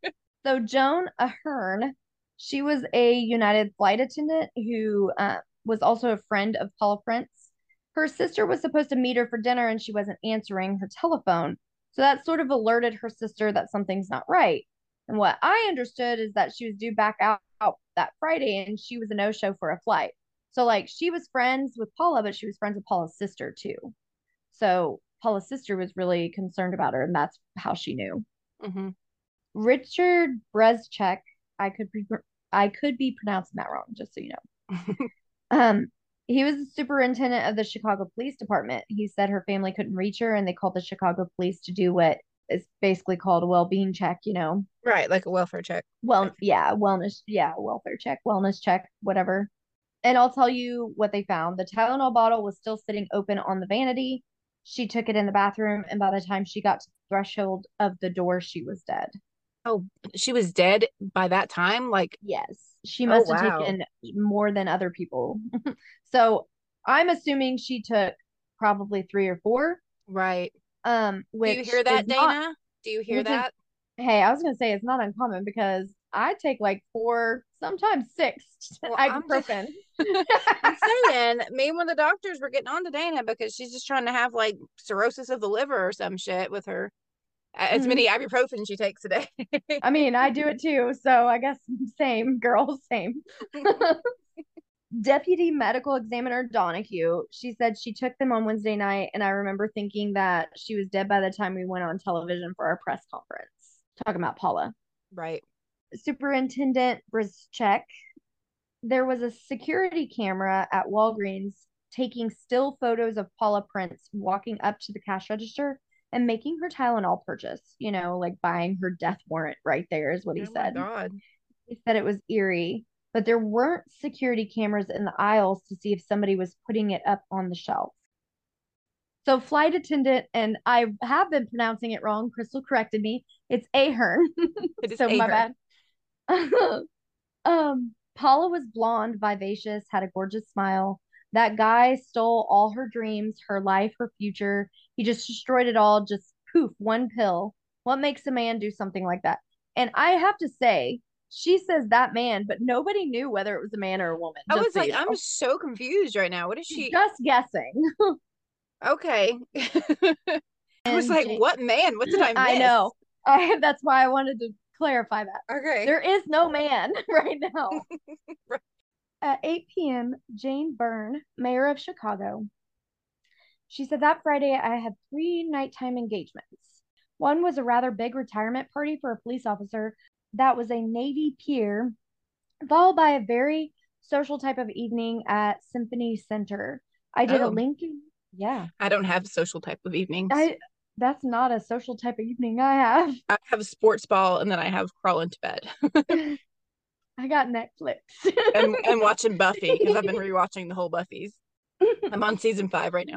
So Joan Ahern, she was a United flight attendant who uh, was also a friend of Paula Prince. Her sister was supposed to meet her for dinner and she wasn't answering her telephone. So that sort of alerted her sister that something's not right. And what I understood is that she was due back out, out that Friday and she was a no-show for a flight. So like she was friends with Paula, but she was friends with Paula's sister too. So Paula's sister was really concerned about her, and that's how she knew. Mm-hmm. Richard Brezchek, I could be I could be pronouncing that wrong, just so you know. Um, he was the superintendent of the Chicago Police Department. He said her family couldn't reach her, and they called the Chicago police to do what is basically called a well-being check. You know, Right, like a welfare check. well, yeah, wellness, yeah, welfare check, wellness check, whatever. And I'll tell you what they found. The Tylenol bottle was still sitting open on the vanity. She took it in the bathroom, and by the time she got to the threshold of the door, she was dead. Oh, she was dead by that time? Like, Yes, she oh must have wow. taken more than other people. So I'm assuming she took probably three or four, Right. um, Do you which hear is that, not, Dana? Do you hear which is, that? hey, I was gonna say it's not uncommon because I take like four, sometimes six Well, I'm just ibuprofen. I'm saying maybe one of the doctors were getting on to Dana because she's just trying to have like cirrhosis of the liver or some shit with her. As many ibuprofen she takes a day. I mean, I do it too, so I guess same, girl, same. Deputy Medical Examiner Donahue, she said she took them on Wednesday night, and I remember thinking that she was dead by the time we went on television for our press conference. Talking about Paula. Right. Superintendent Brischeck, there was a security camera at Walgreens taking still photos of Paula Prince walking up to the cash register and making her Tylenol purchase, you know, like buying her death warrant right there is what he Oh my said. God. He said it was eerie, but there weren't security cameras in the aisles to see if somebody was putting it up on the shelf. So flight attendant, and I have been pronouncing it wrong. Crystal corrected me. It's Ahern. It is So my Ahern. bad. um, Paula was blonde, vivacious, had a gorgeous smile. That guy stole all her dreams, her life, her future. He just destroyed it all. Just poof, one pill. What makes a man do something like that? And I have to say, she says that man, but nobody knew whether it was a man or a woman. I Just was so like, you I'm know, so confused right now. What is she? just guessing. Okay. I was And like, Jane, what man? What did I I miss? know. I, that's why I wanted to clarify that. Okay. There is no man right now. Right. At eight p m, Jane Byrne, mayor of Chicago, she said that Friday I had three nighttime engagements. One was a rather big retirement party for a police officer that was a Navy pier, followed by a very social type of evening at Symphony Center. I did a Oh, Lincoln, yeah. I don't have social type of evenings. I That's not a social type of evening I have. I have a sports ball and then I have crawl into bed I got Netflix. and and watching Buffy because I've been rewatching the whole Buffy's. I'm on season five right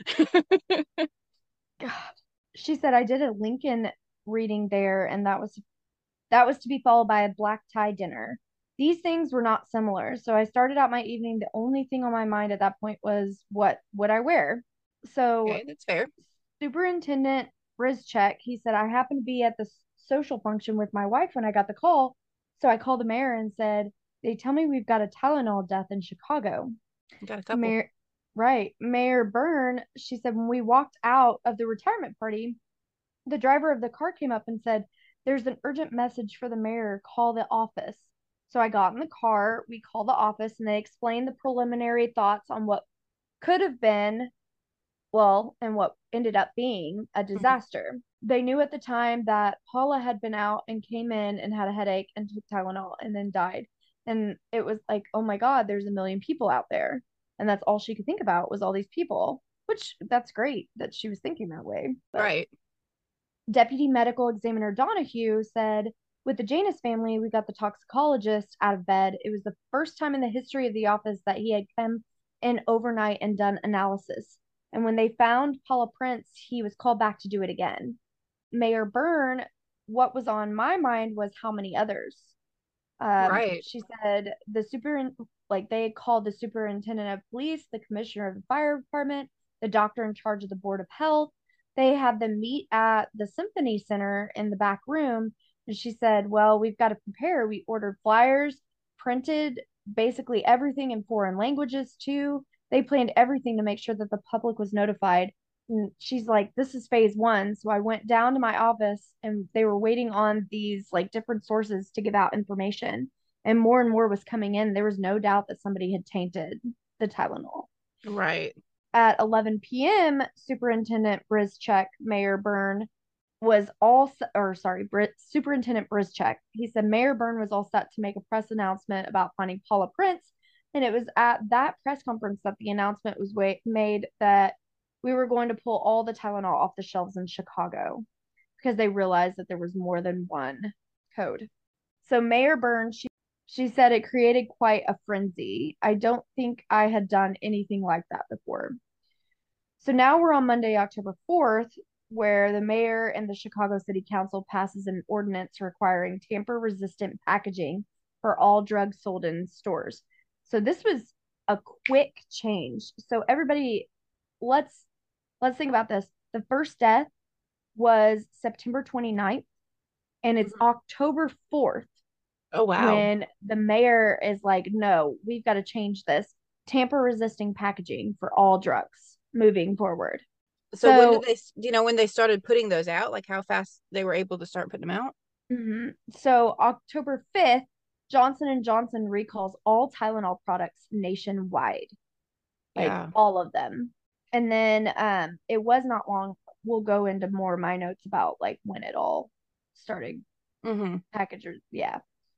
now. God. She said I did a Lincoln reading there, and that was that was to be followed by a black tie dinner. These things were not similar, so I started out my evening. The only thing on my mind at that point was what would I wear? So Okay, that's fair. Superintendent Brischeck, he said I happened to be at the social function with my wife when I got the call, so I called the mayor and said they tell me we've got a Tylenol death in Chicago. Got a couple. Mayor, right. Mayor Byrne, she said, when we walked out of the retirement party, the driver of the car came up and said, there's an urgent message for the mayor. Call the office. So I got in the car. We called the office and they explained the preliminary thoughts on what could have been, well, and what ended up being a Mhm. disaster. They knew at the time that Paula had been out and came in and had a headache and took Tylenol and then died. And it was like, oh my God, there's a million people out there. And that's all she could think about was all these people, which that's great that she was thinking that way. But Right. Deputy Medical Examiner Donahue said, with the Janus family, we got the toxicologist out of bed. It was the first time in the history of the office that he had come in overnight and done analysis. And when they found Paula Prince, he was called back to do it again. Mayor Byrne, what was on my mind was how many others. Um, Right. she said the super, like they had called the superintendent of police, the commissioner of the fire department, the doctor in charge of the board of health. They had them meet at the Symphony Center in the back room. And she said, well, we've got to prepare. We ordered flyers, printed basically everything in foreign languages too. They planned everything to make sure that the public was notified. And she's like, this is phase one. So I went down to my office and they were waiting on these like different sources to give out information. And more and more was coming in. There was no doubt that somebody had tainted the Tylenol. Right. At eleven p m, Superintendent Brischeck, Mayor Byrne, was all, or sorry, Brit, Superintendent Brischeck. He said Mayor Byrne was all set to make a press announcement about finding Paula Prince. And it was at that press conference that the announcement was wa- made that we were going to pull all the Tylenol off the shelves in Chicago because they realized that there was more than one code. So Mayor Byrne, she she said it created quite a frenzy. I don't think I had done anything like that before. So now we're on Monday, October fourth, where the mayor and the Chicago City Council passes an ordinance requiring tamper-resistant packaging for all drugs sold in stores. So this was a quick change. So everybody, let's let's think about this. The first death was September twenty-ninth, and it's Mhm. October fourth Oh wow. when the mayor is like, no, we've got to change this. Tamper resisting packaging for all drugs moving forward. So when did So, they, do you know when they started putting those out? Like how fast they were able to start putting them out? mhm. So October fifth, Johnson and Johnson recalls all Tylenol products nationwide, like Yeah. all of them. And then um it was not long. We'll go into more of my notes about like when it all started Mm-hmm. packagers. Yeah.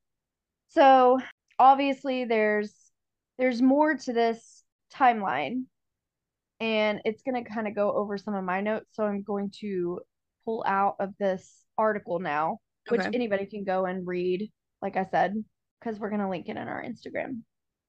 So obviously there's there's more to this timeline, and it's going to kind of go over some of my notes. So I'm going to pull out of this article now, which Okay. anybody can go and read, like I said, because we're going to link it in our Instagram.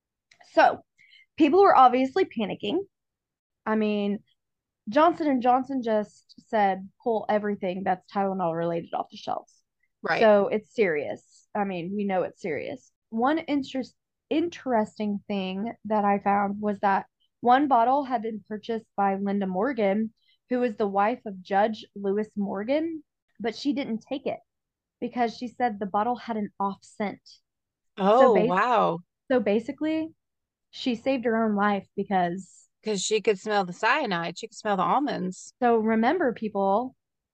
So people were obviously panicking. I mean, Johnson and Johnson just said pull everything that's Tylenol related off the shelves. Right. So it's serious. I mean, we know it's serious. One interest interesting thing that I found was that one bottle had been purchased by Linda Morgan, who was the wife of Judge Lewis Morgan, but she didn't take it because she said the bottle had an off scent. So Oh, base wow. so basically, she saved her own life because Because she could smell the cyanide. She could smell the almonds. so remember people,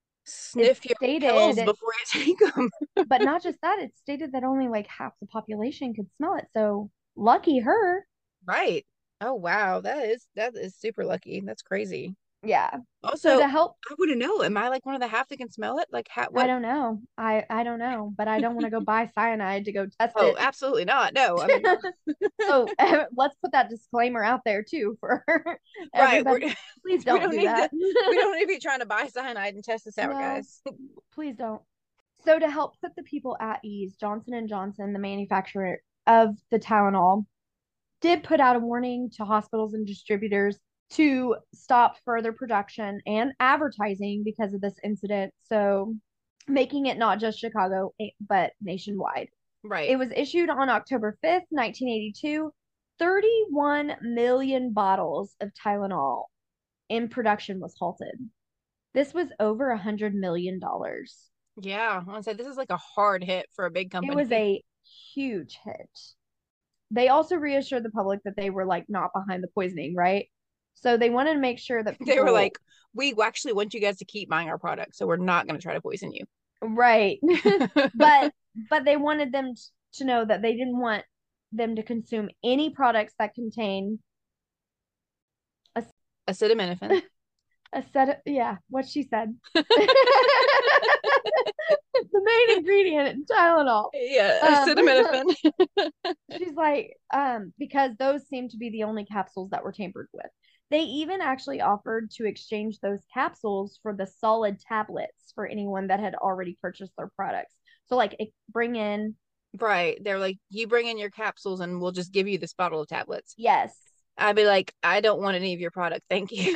it Sniff your pills stated, before you take them. but not just that, it stated that only like half the population could smell it. So lucky her. Right. Oh, wow. That is that is super lucky. That's crazy. Yeah. So Also, to help, I wouldn't know. Am I like one of the half that can smell it? Like, how, I what? don't know. I I don't know, but I don't want to go buy cyanide to go test Oh, it. absolutely not. No, I mean, So let's put that disclaimer out there too for right. We're, everybody. Please we don't don't do need to, that. we don't need to be trying to buy cyanide and test this out, No, guys. please don't. So to help put the people at ease, Johnson and Johnson, the manufacturer of the Tylenol, did put out a warning to hospitals and distributors to stop further production and advertising because of this incident. So making it not just Chicago, eh, but nationwide. Right. It was issued on October fifth, nineteen eighty-two. thirty-one million bottles of Tylenol in production was halted. This was over a hundred million dollars. Yeah. I said this is like a hard hit for a big It was company. a huge hit. They also reassured the public that they were like not behind the poisoning, right? So they wanted to make sure that They were people, like, we actually want you guys to keep buying our product, so we're not going to try to poison you. right. but but they wanted them to know that they didn't want them to consume any products that contain a, Acetaminophen. a set of, yeah, what she said. The main ingredient in Tylenol. Yeah, Um, acetaminophen. she's like, um, because those seem to be the only capsules that were tampered with. They even actually offered to exchange those capsules for the solid tablets for anyone that had already purchased their products. So, like, it, bring in, Right. They're like, you bring in your capsules and we'll just give you this bottle of tablets. yes, I'd be like, I don't want any of your product. Thank you.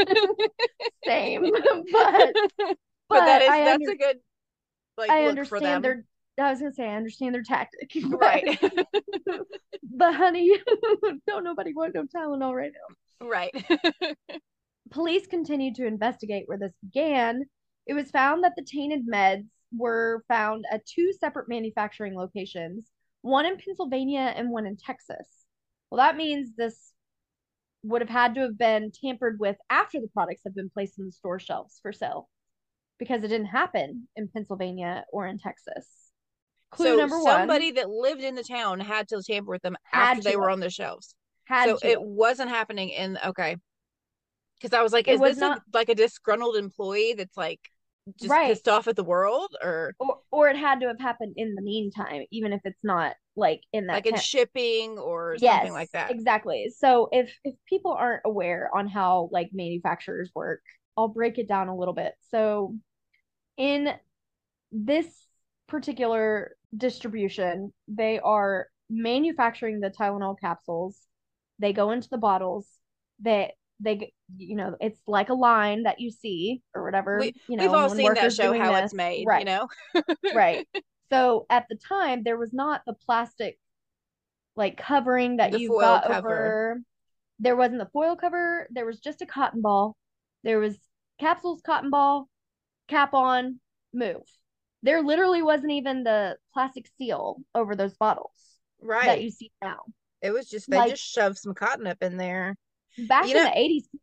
same, but But that but is I that's under a good like I look for understand them. their. I was gonna say I understand their tactic, but Right. but honey, don't nobody want no Tylenol right now. Right. Police continued to investigate where this began. It was found that the tainted meds were found at two separate manufacturing locations, one in Pennsylvania and one in Texas. Well, that means this would have had to have been tampered with after the products have been placed in the store shelves for sale because it didn't happen in Pennsylvania or in Texas. Clue So number one, somebody that lived in the town had to tamper with them after had they to were have, on the shelves. had So to it have. wasn't happening in okay. Because I was like, It is was this a not like a disgruntled employee that's like just right. pissed off at the world or Or, or it had to have happened in the meantime, even if it's not like in that like in tent. shipping or something like Yes, that? exactly. So if if people aren't aware on how like manufacturers work, I'll break it down a little bit. So in this particular distribution, they are manufacturing the Tylenol capsules. They go into the bottles. They they you know, it's like a line that you see or whatever, We you we've know, all when seen that workers show doing How It's this. Made, you Right, know? right. So at the time, there was not the plastic like covering that The you've foil got cover. over. There wasn't the foil cover. There was just a cotton ball. There was capsules, cotton ball, cap on, move. There literally wasn't even the plastic seal over those bottles that Right. you see now. It was just they Like just shoved some cotton up in there. back You in know, the eighties.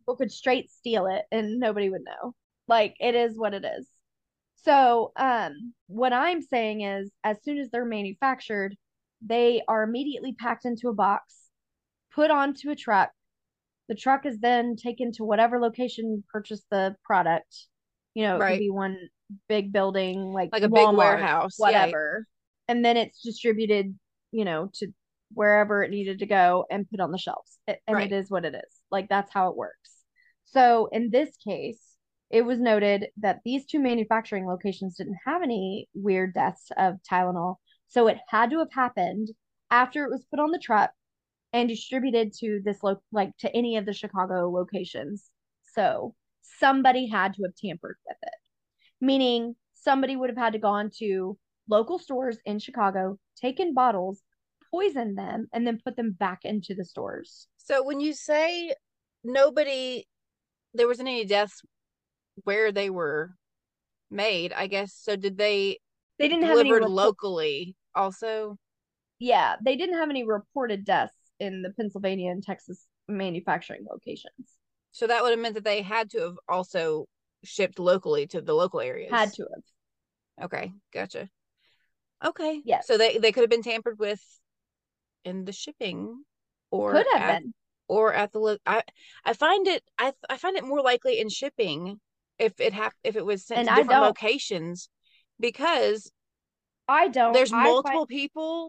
people could straight steal it and nobody would know. Like it is what it is. So, um, what I'm saying is, as soon as they're manufactured, they are immediately packed into a box, put onto a truck. The truck is then taken to whatever location you purchase the product. You know, it could Right. be one big building like Like a big Walmart, warehouse. Yeah. whatever. And then it's distributed, you know, to wherever it needed to go and put on the shelves. It, and it Right. is what it is. Like that's how it works. So in this case, it was noted that these two manufacturing locations didn't have any weird deaths of Tylenol. So it had to have happened after it was put on the truck and distributed to this lo- like to any of the Chicago locations. So somebody had to have tampered with it, meaning somebody would have had to gone to local stores in Chicago, taken bottles, poisoned them, and then put them back into the stores. So when you say nobody, there wasn't any deaths where they were made, I guess. So did they They didn't have any delivered report. locally also? Yeah, they didn't have any reported deaths in the Pennsylvania and Texas manufacturing locations. So that would have meant that they had to have also shipped locally to the local Had areas. to have. Okay, gotcha. Okay, Yes. so they they could have been tampered with in the shipping, Could or have at been. or at the lo- I I find it I I find it more likely in shipping if it hap if it was sent And to I different don't. locations, because I don't. there's I find multiple people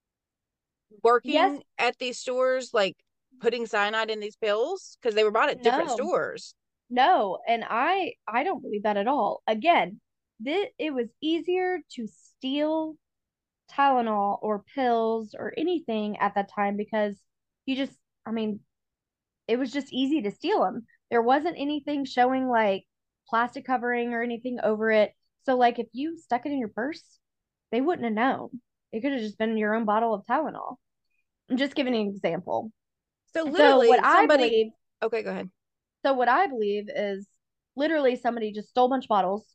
yes, working at these stores, like putting cyanide in these pills because they were bought at different no. stores. No, and I I don't believe that at all. Again, this, it was easier to steal Tylenol or pills or anything at that time because you just, I mean, it was just easy to steal them. There wasn't anything showing like plastic covering or anything over it. So like if you stuck it in your purse, they wouldn't have known. It could have just been your own bottle of Tylenol. I'm just giving an example. So So what literally, I somebody. believe, Okay, go ahead. so what I believe is literally somebody just stole a bunch of bottles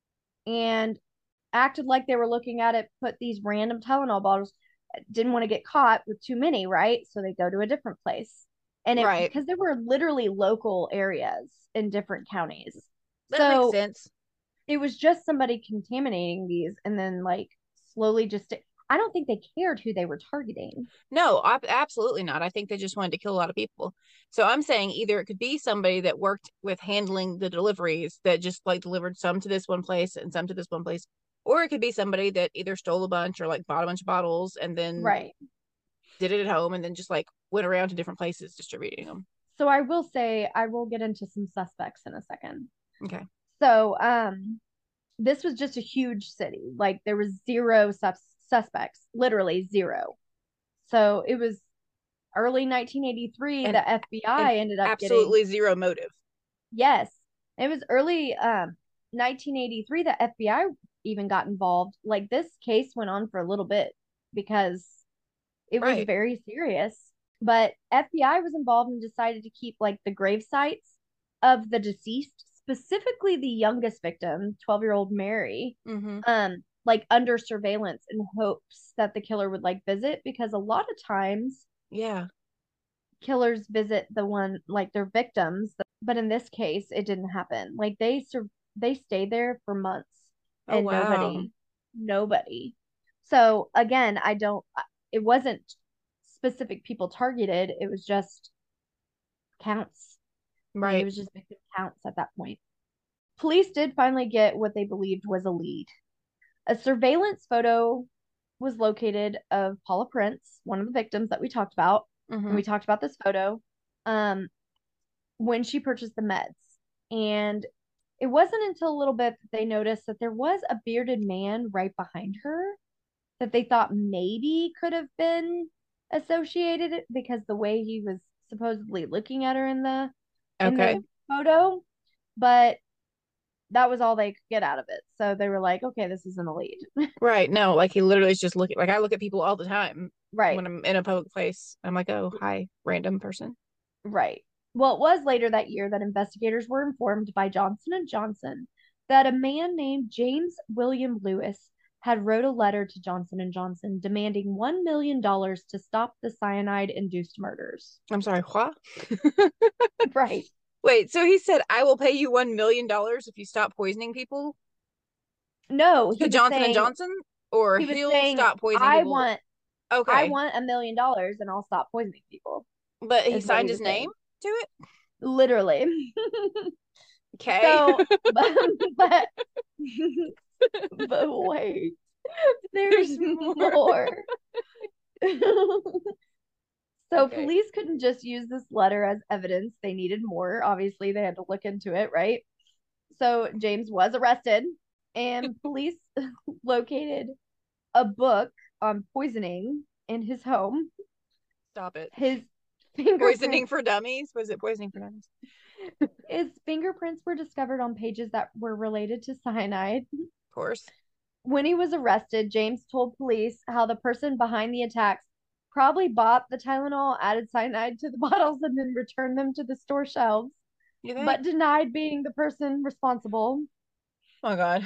and acted like they were looking at it, put these random Tylenol bottles, didn't want to get caught with too many, right? So they go to a different place. And it Right, because there were literally local areas in different counties. that makes So sense. it was just somebody contaminating these and then like slowly just I don't think they cared who they were targeting. No, absolutely not. I think they just wanted to kill a lot of people. So I'm saying either it could be somebody that worked with handling the deliveries that just like delivered some to this one place and some to this one place, or it could be somebody that either stole a bunch or like bought a bunch of bottles and then Right. did it at home and then just like went around to different places distributing them. So I will say I will get into some suspects in a second. Okay. So um this was just a huge city. Like there was zero sus- suspects, literally zero. So it was early nineteen eighty-three. And The and F B I ended up getting absolutely zero motive. yes. It was early um nineteen eighty-three. The F B I even got involved. Like this case went on for a little bit because it was Right. very serious. But F B I was involved and decided to keep like the grave sites of the deceased, specifically the youngest victim, twelve year old Mary, Mm-hmm. um, like under surveillance in hopes that the killer would like visit because a lot of times Yeah. killers visit the one like their victims, but in this case it didn't happen. Like they sur- they stayed there for months Oh and wow. nobody nobody. So again, I don't it wasn't specific people targeted, it was just counts. I mean, it Right. was just victim counts at that point. Police did finally get what they believed was a lead. A surveillance photo was located of Paula Prince, one of the victims that we talked about, and Mm-hmm. we talked about this photo, um, when she purchased the meds. And it wasn't until a little bit that they noticed that there was a bearded man right behind her that they thought maybe could have been associated because the way he was supposedly looking at her in the in Okay. the photo, but that was all they could get out of it. So they were like, okay, this isn't a lead. Right. No, like he literally is just looking. Like I look at people all the time Right, when I'm in a public place. I'm like, oh, hi, random person. right. Well, it was later that year that investigators were informed by Johnson and Johnson that a man named James William Lewis had wrote a letter to Johnson and Johnson demanding one million dollars to stop the cyanide induced murders. I'm sorry, what? Right. Wait, so he said, I will pay you one million dollars if you stop poisoning people No, to he was Johnson and saying Johnson, or he was he'll saying stop poisoning I people. want I Okay. want a million dollars and I'll stop poisoning people, But he is what he signed his was name saying. to it. Literally. Okay. So, but but, but wait, there's There's more. more. So Okay. police couldn't just use this letter as evidence. They needed more. Obviously, they had to look into it, right? So James was arrested, and police located a book on poisoning in his home. Stop it. His Poisoning fingerprints for dummies? Was it poisoning for dummies? his fingerprints were discovered on pages that were related to cyanide. Of course. When he was arrested, James told police how the person behind the attacks probably bought the Tylenol, added cyanide to the bottles, and then returned them to the store shelves, You think? but denied being the person responsible. Oh my God.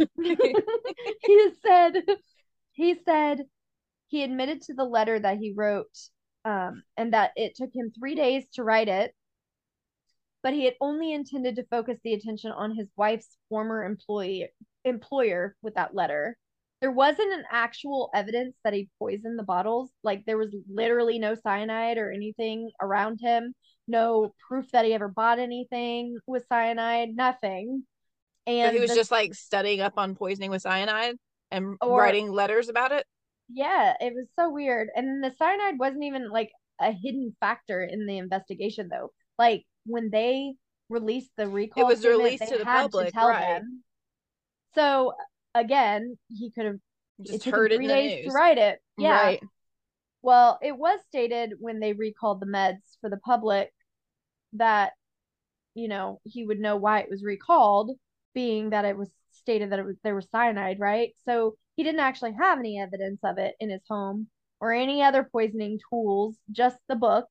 he said he said he admitted to the letter that he wrote, um, and that it took him three days to write it, but he had only intended to focus the attention on his wife's former employee employer with that letter. There wasn't an actual evidence that he poisoned the bottles. Like there was literally no cyanide or anything around him, no proof that he ever bought anything with cyanide, nothing. So he And was this just like studying up on poisoning with cyanide and or writing letters about it. Yeah, it was so weird. And the cyanide wasn't even like a hidden factor in the investigation, though. Like when they released the It recall was statement, released they to the had to public, tell right? them. So again, he could have, it Just took him heard it in three the days to news. write it. Yeah. Right. Well, it was stated when they recalled the meds for the public that, you know, he would know why it was recalled, being that it was stated that it was there was cyanide, right? So he didn't actually have any evidence of it in his home or any other poisoning tools, just the book.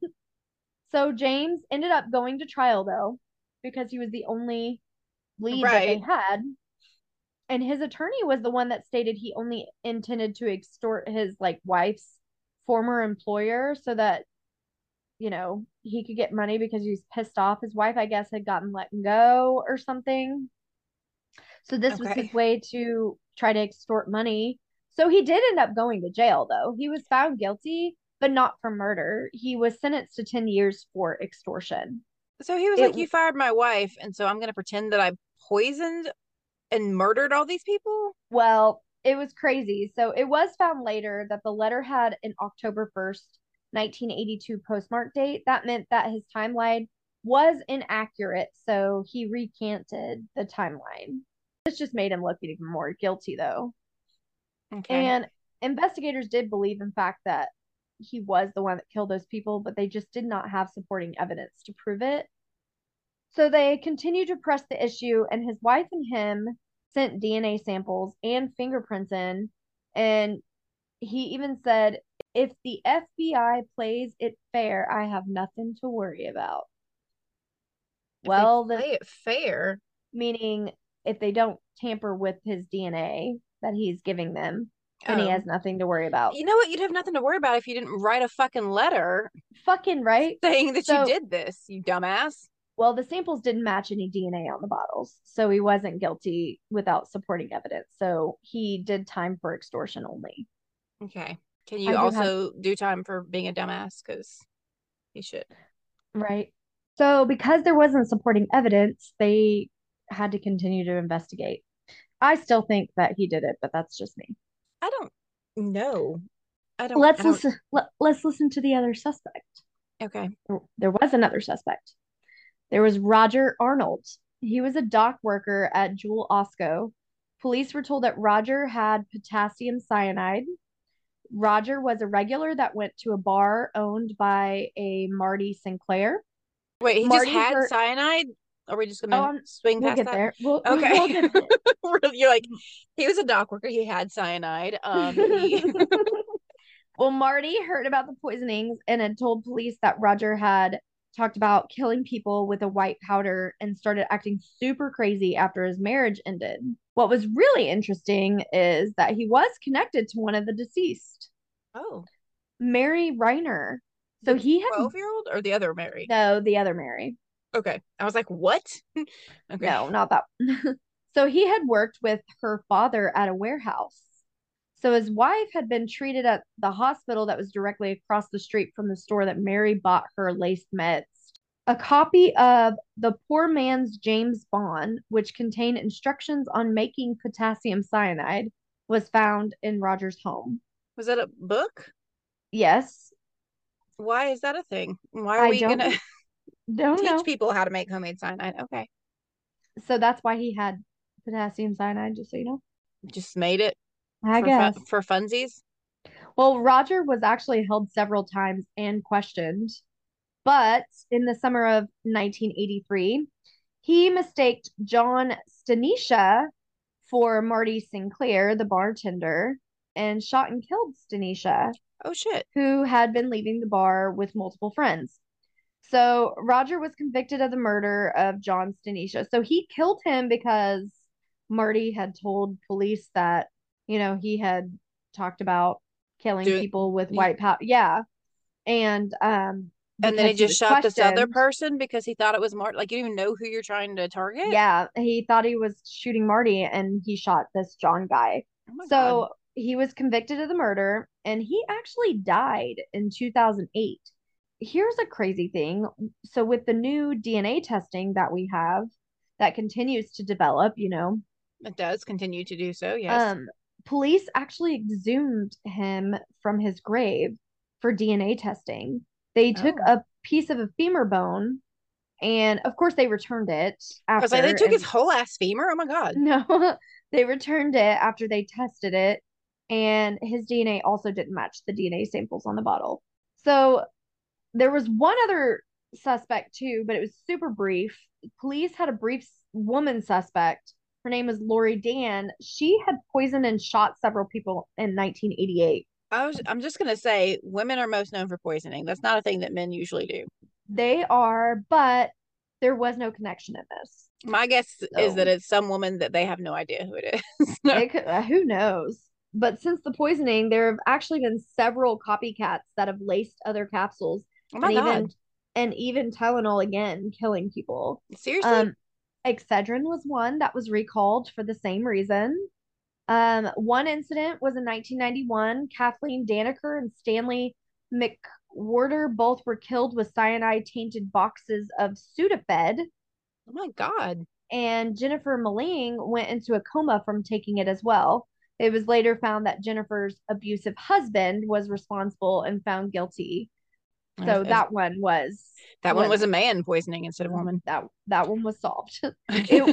So James ended up going to trial though, because he was the only lead that they Right. had. And his attorney was the one that stated he only intended to extort his like wife's former employer so that, you know, he could get money because he was pissed off. His wife, I guess, had gotten let go or something. So this was his Okay. way to try to extort money. So he did end up going to jail, though. He was found guilty, but not for murder. He was sentenced to ten years for extortion. So he was It, like, you fired my wife, and so I'm going to pretend that I poisoned and murdered all these people? well, it was crazy. So it was found later that the letter had an October first, nineteen eighty-two postmark date. That meant that his timeline was inaccurate. So he recanted the timeline. This just made him look even more guilty, though. Okay. And investigators did believe, in fact, that he was the one that killed those people, but they just did not have supporting evidence to prove it. So they continued to press the issue, and his wife and him sent D N A samples and fingerprints in. And he even said, if the F B I plays it fair, I have nothing to worry about. If they Well, the play it fair. meaning if they don't tamper with his D N A that he's giving them, then he Oh. has nothing to worry about. You know what? You'd have nothing to worry about if you didn't write a fucking letter Fucking right. saying that you So, did this, you dumbass. well, the samples didn't match any D N A on the bottles, so he wasn't guilty without supporting evidence. So he did time for extortion only. Okay. Can you I do have, also do time for being a dumbass? Because you should. right. So because there wasn't supporting evidence, they had to continue to investigate. I still think that he did it, but that's just me. I don't know. I don't, I Let's don't. listen. Let, let's listen to the other suspect. Okay. There, there was another suspect. There was Roger Arnold. He was a dock worker at Jewel Osco. Police were told that Roger had potassium cyanide. Roger was a regular that went to a bar owned by a Marty Sinclair. Wait, he just Marty had heard, cyanide? Are we just oh, gonna I'm, swing we'll past get that? there. We'll, we'll Okay. get there. You're like, he was a dock worker. He had cyanide. Um, he Well, Marty heard about the poisonings and had told police that Roger had talked about killing people with a white powder and started acting super crazy after his marriage ended. What was really interesting is that he was connected to one of the deceased, Oh, Mary Reiner. So the he had, twelve year old or the other Mary? no, the other Mary. Okay. I was like, what? Okay. No, not that. So he had worked with her father at a warehouse. So his wife had been treated at the hospital that was directly across the street from the store that Mary bought her laced meds. A copy of The Poor Man's James Bond, which contained instructions on making potassium cyanide, was found in Roger's home. Was that a book? Yes, Why is that a thing? Why are I we gonna don't don't teach know. people how to make homemade cyanide? Okay. So that's why he had potassium cyanide, just so you know. Just made it I for fun guess. for funsies. Well, Roger was actually held several times and questioned, but in the summer of nineteen eighty-three, he mistaked John Stanisha for Marty Sinclair, the bartender, and shot and killed Stanisha, Oh shit. who had been leaving the bar with multiple friends. So Roger was convicted of the murder of John Stanisha. So he killed him because Marty had told police that, you know, he had talked about killing Do people with he, white powder. Yeah. And um and then he because he just was shot this other questioned, person because he thought it was Mark. Like you don't even know who you're trying to target. yeah, he thought he was shooting Marty and he shot this John guy. Oh my God. So he was convicted of the murder and he actually died in two thousand eight. Here's a crazy thing. So with the new D N A testing that we have that continues to develop, you know, It does continue to do so, yes. um, police actually exhumed him from his grave for D N A testing. They took Oh. a piece of a femur bone and of course they returned it I was like, they after took his and whole ass femur. Oh my God. no, they returned it after they tested it, and his D N A also didn't match the D N A samples on the bottle. So there was one other suspect too, but it was super brief. Police had a brief woman suspect. Her name is Lori Dan. She had poisoned and shot several people in nineteen eighty-eight. I was I'm just gonna say women are most known for poisoning. That's not a thing that men usually do. They are, but there was no connection in this. My guess is that So it's some woman that they have no idea who it is. No. it could, uh, who knows? But since the poisoning, there have actually been several copycats that have laced other capsules Oh and my even God. and even Tylenol again, killing people. Seriously? Um, Excedrin was one that was recalled for the same reason. Um, one incident was in nineteen ninety-one. Kathleen Danaker and Stanley McWhorter both were killed with cyanide tainted boxes of Sudafed, Oh my God. and Jennifer Maling went into a coma from taking it as well. It was later found that Jennifer's abusive husband was responsible and found guilty. So that one was That one was was a man poisoning instead of woman. that that one was solved. It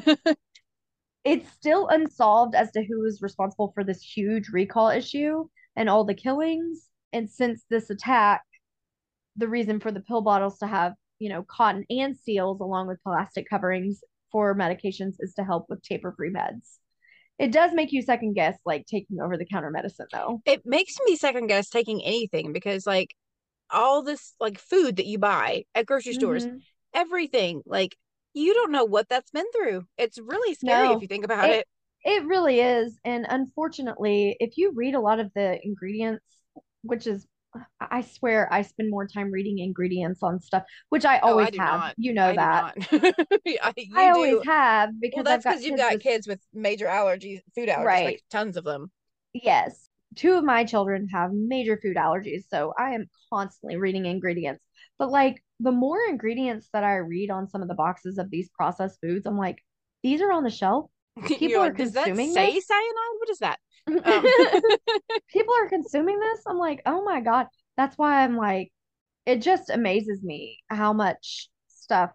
it's still unsolved as to who was responsible for this huge recall issue and all the killings. And since this attack, the reason for the pill bottles to have, you know, cotton and seals along with plastic coverings for medications is to help with taper-free meds. It does make you second guess like taking over the counter medicine though. It makes me second guess taking anything because like all this like food that you buy at grocery stores, Mm-hmm. everything, like you don't know what that's been through. It's really scary if No, you think about it it. it really is. And unfortunately, if you read a lot of the ingredients, which is I swear I spend more time reading ingredients on stuff, which I Oh, I always do have. not. You know I do that. not. I, I you always do. have Well, because I've that's got because you've kids got with kids with major allergies, food allergies, like right. tons of them. Yes. Two of my children have major food allergies, so I am constantly reading ingredients. But like the more ingredients that I read on some of the boxes of these processed foods, I'm like, these are on the shelf. You're People are like, does that consuming say this. cyanide? What is that? Um, People are consuming this. I'm like, oh my God. That's why I'm like, it just amazes me how much stuff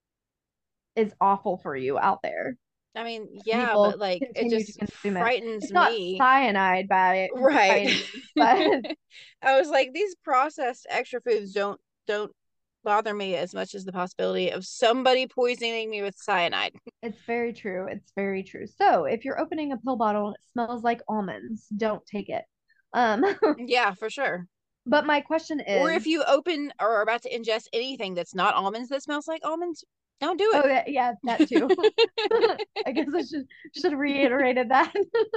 is awful for you out there. I mean, yeah, People but like it continue to just consume it. frightens It's not me. cyanide by by Right. any means, but I was like, these processed extra foods don't don't bother me as much as the possibility of somebody poisoning me with cyanide. it's very true. It's very true. So if you're opening a pill bottle and it smells like almonds, don't take it. Um, Yeah, for sure. but my question Or if is, you open or are about to ingest anything that's not almonds that smells like almonds, don't do oh yeah, yeah, that too. I guess I should should have reiterated that.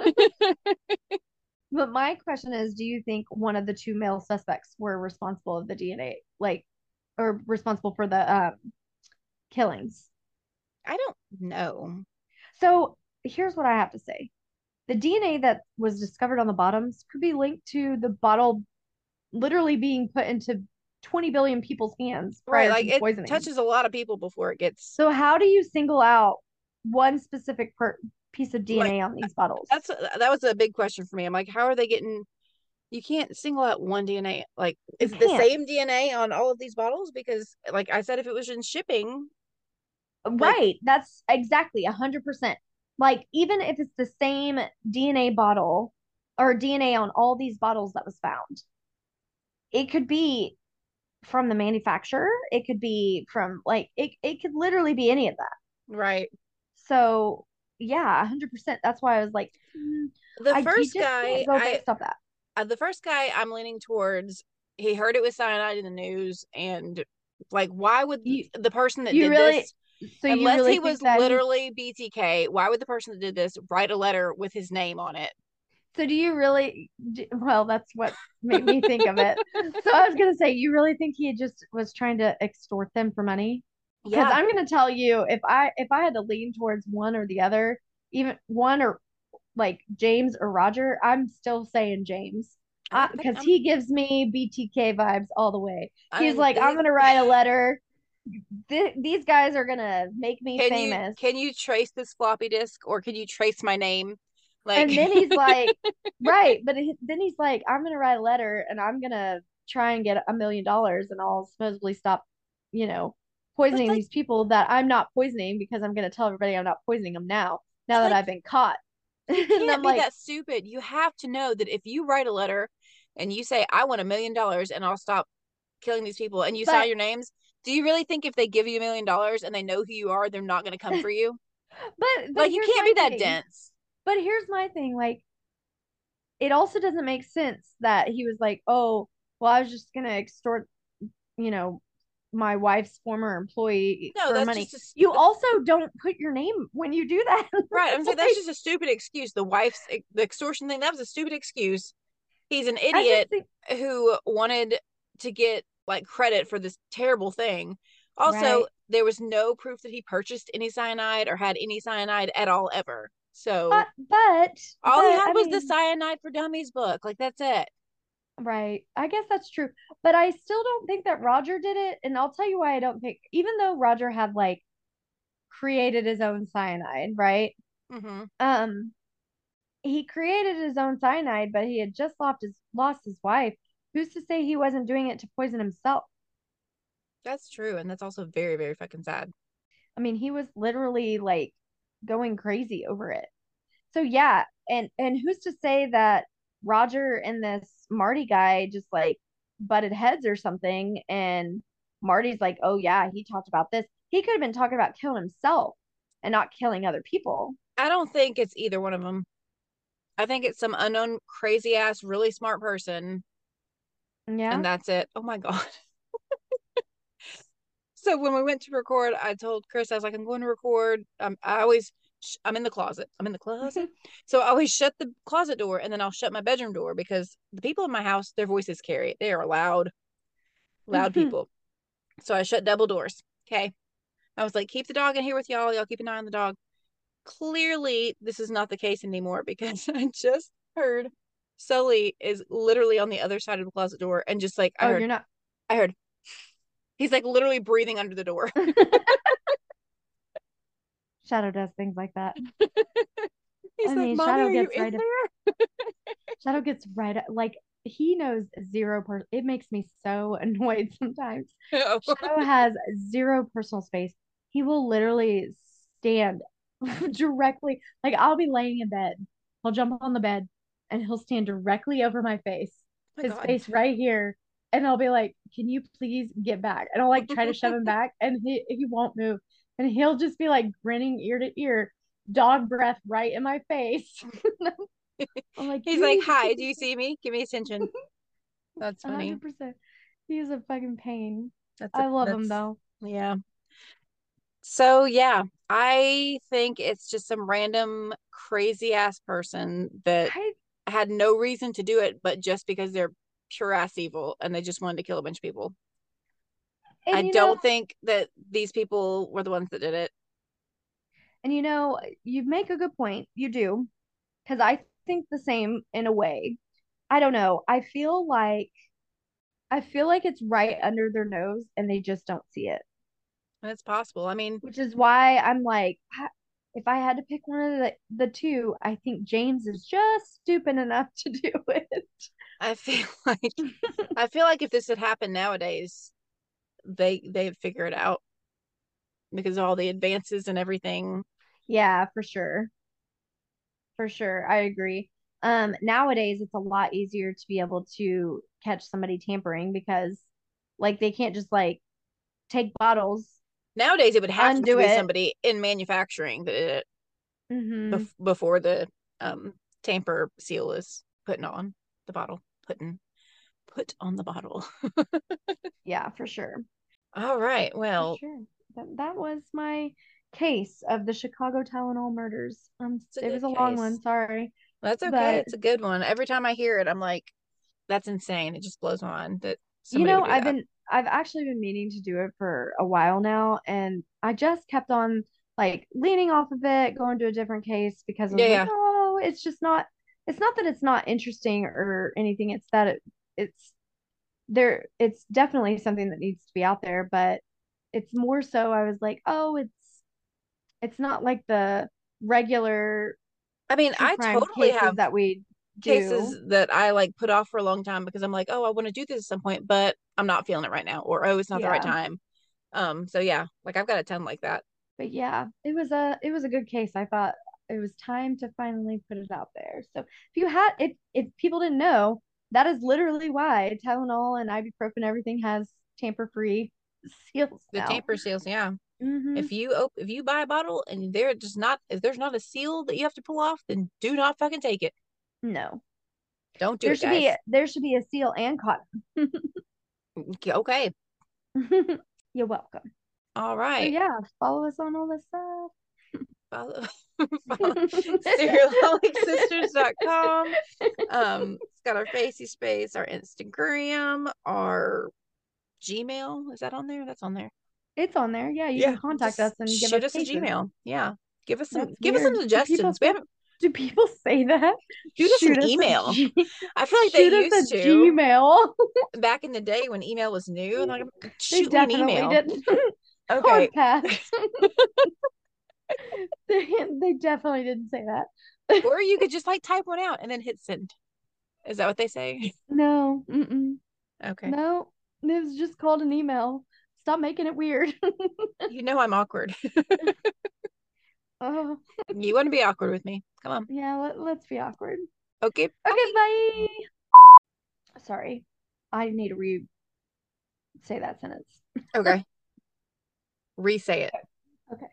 But my question is, do you think one of the two male suspects were responsible of the D N A, like, or responsible for the um killings. I don't know. So here's what I have to say. The D N A that was discovered on the bottoms could be linked to the bottle literally being put into twenty billion people's hands Right, prior to like the it poisoning. touches a lot of people before it gets So how do you single out one specific per piece of like D N A on these bottles? that's that was a big question for me. I'm like, how are they getting you can't single out one D N A. Like, You is it the can't. same D N A on all of these bottles? Because, like I said, if it was in shipping, like, Right. That's exactly a hundred percent. Like, even if it's the same D N A bottle or D N A on all these bottles that was found, it could be from the manufacturer. It could be from like it, it could literally be any of that. right. So yeah, a hundred percent. That's why I was like, mm, The I you first just guy, can't go I based off that. uh, the first guy, I'm leaning towards. He heard it was cyanide in the news, and like, why would You the person that you did really this, so you unless really he was think that he literally B T K, why would the person that did this write a letter with his name on it? so do you really do, well, that's what made me think of it. So I was gonna say, you really think he just was trying to extort them for money? Because Yeah, I'm gonna tell you, if I if I had to lean towards one or the other, even one or like James or Roger, I'm still saying James. I think Because I'm. he gives me B T K vibes all the way. I He's mean, like, I'm he, gonna write a letter. Th- these guys are gonna make me can you famous. can you trace this floppy disk, or can you trace my name? Like, And then he's like, right. But he, then he's like, I'm gonna write a letter and I'm gonna try and get a million dollars and I'll supposedly stop, you know, but poisoning like these people that I'm not poisoning because I'm gonna tell everybody I'm not poisoning them now, now that like I've been caught. you And can't I'm be like, that stupid. You have to know that if you write a letter and you say, I want a million dollars and I'll stop killing these people, and you sign but your names, do you really think if they give you a million dollars and they know who you are, they're not going to come for you? but but Like, you here's can't my be that thing. dense. But here's my thing. Like, it also doesn't make sense that he was like, oh, well, I was just gonna extort, you know, my wife's former employee No, for that's money. just a, You also don't put your name when you do that. right. I'm saying that's Like, just a stupid excuse. The wife's the extortion thing, that was a stupid excuse. He's an I just idiot think, who wanted to get like credit for this terrible thing. Also, right. there was no proof that he purchased any cyanide or had any cyanide at all ever. Uh, So but, all he but, had I was the mean, cyanide for dummies book. Like, that's it. right. I guess that's true. But I still don't think that Roger did it. And I'll tell you why I don't think, even though Roger had like created his own cyanide, right? Mm-hmm. Um, he created his own cyanide, but he had just lost his lost his wife. Who's to say he wasn't doing it to poison himself? That's true, and that's also very, very fucking sad. I mean, he was literally like going crazy over it. So yeah, and and who's to say that Roger and this Marty guy just like butted heads or something and Marty's like, "Oh yeah, he talked about this." He could have been talking about killing himself and not killing other people. I don't think it's either one of them. I think it's some unknown, crazy ass, really smart person, Yeah. and that's it. Oh my god. So when we went to record, I told Chris, I was like, I'm going to record. Um, I always, I'm in the closet. I'm in the closet. So I always shut the closet door and then I'll shut my bedroom door because the people in my house, their voices carry. They are loud, loud people. So I shut double doors. Okay. I was like, keep the dog in here with y'all. Y'all keep an eye on the dog. Clearly, this is not the case anymore because I just heard Sully is literally on the other side of the closet door and just like, I Oh, heard, you're not. I heard, he's like literally breathing under the door. Shadow does things like that. He's I like, mean, Mommy, Shadow are you gets in right. there? Shadow gets right. Like he knows zero per. It makes me so annoyed sometimes. No. Shadow has zero personal space. He will literally stand directly. Like I'll be laying in bed. He'll jump on the bed and he'll stand directly over my face. Oh my His God. face right here. And I'll be like, "Can you please get back?" And I'll like try to shove him back, and he he won't move. And he'll just be like grinning ear to ear, dog breath right in my face. I'm like, He's you like, need to Hi, keep do you see me? Give me attention. That's funny. one hundred percent. He's a fucking pain. That's a I love him that's though. yeah. So yeah, I think it's just some random crazy ass person that I had no reason to do it, but just because they're pure ass evil and they just wanted to kill a bunch of people. I And you know, don't think that these people were the ones that did it. and you know, you make a good point. You do, because I think the same in a way. I don't know. I feel like I feel like it's right under their nose and they just don't see it. It's possible. I mean, Which is why I'm like, ha- if I had to pick one of the, the two, I think James is just stupid enough to do it. I feel like I feel like if this had happened nowadays, they they'd figure it out because of all the advances and everything. Yeah, for sure. For sure. I agree. Um, nowadays it's a lot easier to be able to catch somebody tampering because like they can't just like take bottles, Nowadays, it would have to undo be it. somebody in manufacturing that did it Hmm. bef- before the um tamper seal is putting on the bottle, putting put on the bottle. Yeah, for sure. All right. For Well, sure. That that was my case of the Chicago Tylenol murders. Um, it's a it good was a long case. one, sorry. That's okay. But It's a good one. Every time I hear it, I'm like, that's insane. It just blows my mind that you somebody know, would do I've that. been I've actually been meaning to do it for a while now, and I just kept on like leaning off of it, going to a different case because I Yeah, was like, yeah. oh, it's just not it's not that it's not interesting or anything, it's that it it's there it's definitely something that needs to be out there, but it's more so I was like, oh, it's it's not like the regular I mean, true I crime totally cases have that we cases do. that I like put off for a long time because I'm like, oh, I want to do this at some point, but I'm not feeling it right now, or oh, it's not the right Yeah. time. Um, so yeah, like I've got a ton like that. But yeah, it was a it was a good case. I thought it was time to finally put it out there. So if you had if if people didn't know, that is literally why Tylenol and ibuprofen everything has tamper-free seals The now. tamper seals, yeah. Hmm. If you op- if you buy a bottle and there just not if there's not a seal that you have to pull off, then do not fucking take it. No. Don't do There it, should be guys. there should be a seal and cotton. Okay. You're welcome. All So right. yeah, follow us on all this stuff. Follow, follow serialholic sisters dot com. Um, it's got our Facey Space, our Instagram, our Gmail. Is that on there? That's on there. It's on there. Yeah, you can Yeah, contact us just and give us shoot us a cases. Gmail. Yeah. Give us some That's give us some weird. Do people suggestions. We say haven't do people say that? shoot us an Shoot us a email. G I feel like they shoot us a used to Gmail. back in the day when email was new. Like, They shoot me an definitely email. didn't. Okay. Hard pass. They, they definitely didn't say that. Or you could just like type one out and then hit send. Is that what they say? No, mm-mm. Okay. No, it was just called an email. Stop making it weird. You know I'm awkward. Oh, You want to be awkward with me. Come on. yeah, let, let's be awkward. Okay, Okay, bye. bye. Sorry. I need to re say that sentence. Okay. Re-say it. Okay.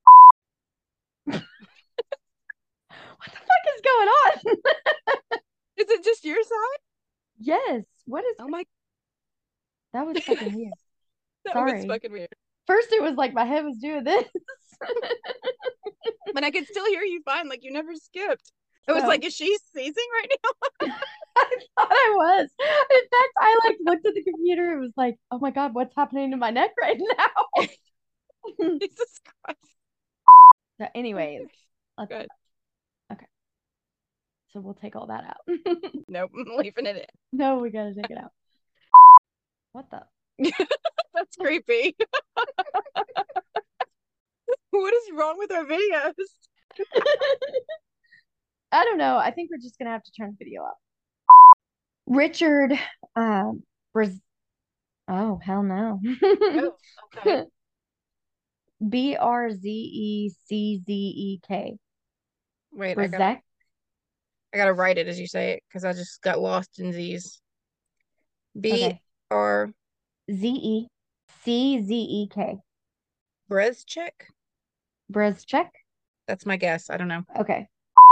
What the fuck is going on? Is it just your side? Yes. What is Oh my, that was fucking weird. that was Sorry. fucking weird. First it was like my head was doing this. But I could still hear you fine, like you never skipped. It was like, Oh. is she sneezing right now? I thought I was. In fact, I like looked at the computer. It was like, oh my God, what's happening to my neck right now? Jesus Christ. So anyways, let's, Good. okay. So we'll take all that out. Nope, I'm leaving it No, we gotta take it out. What the? in. That's creepy. What is wrong with our videos? I don't know. I think we're just gonna have to turn the video off. Richard, um, Braz- oh hell no. Oh, okay. B R Z E C Z E K. Wait, I gotta Brazek. I gotta write it as you say it because I just got lost in these. B Okay. R Z E C Z E K. Brezchek? Brazchek. That's my guess. I don't know. Okay.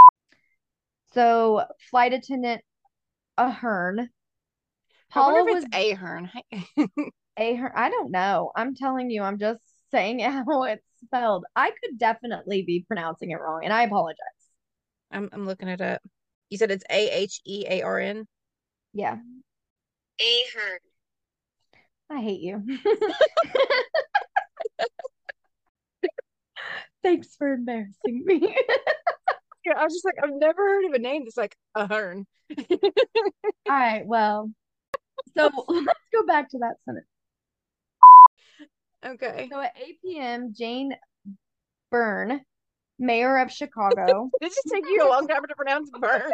So flight attendant Ahern. I wonder Paula if it's was Ahern. Ahern. I don't know. I'm telling you, I'm just saying how it's spelled. I could definitely be pronouncing it wrong, and I apologize. I'm I'm looking it up. You said it's A H E A R N? Yeah. Ahern. I hate you. Thanks for embarrassing me. Yeah, I was just like, I've never heard of a name that's like a Ahern. All right, well, so let's go back to that sentence. Okay. So at eight p m, Jane Byrne, mayor of Chicago. Did it just take you a long time to pronounce Byrne?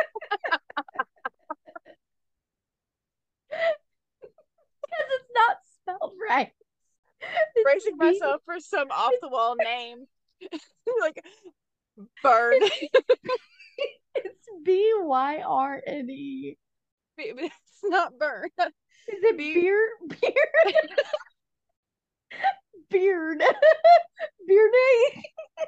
Because it's not spelled right. It's Bracing B- myself for some off the wall name. Like Byrne. It's B Y R N E. It's not Byrne. Is it Be- beer? Beard? Beard. Beardy?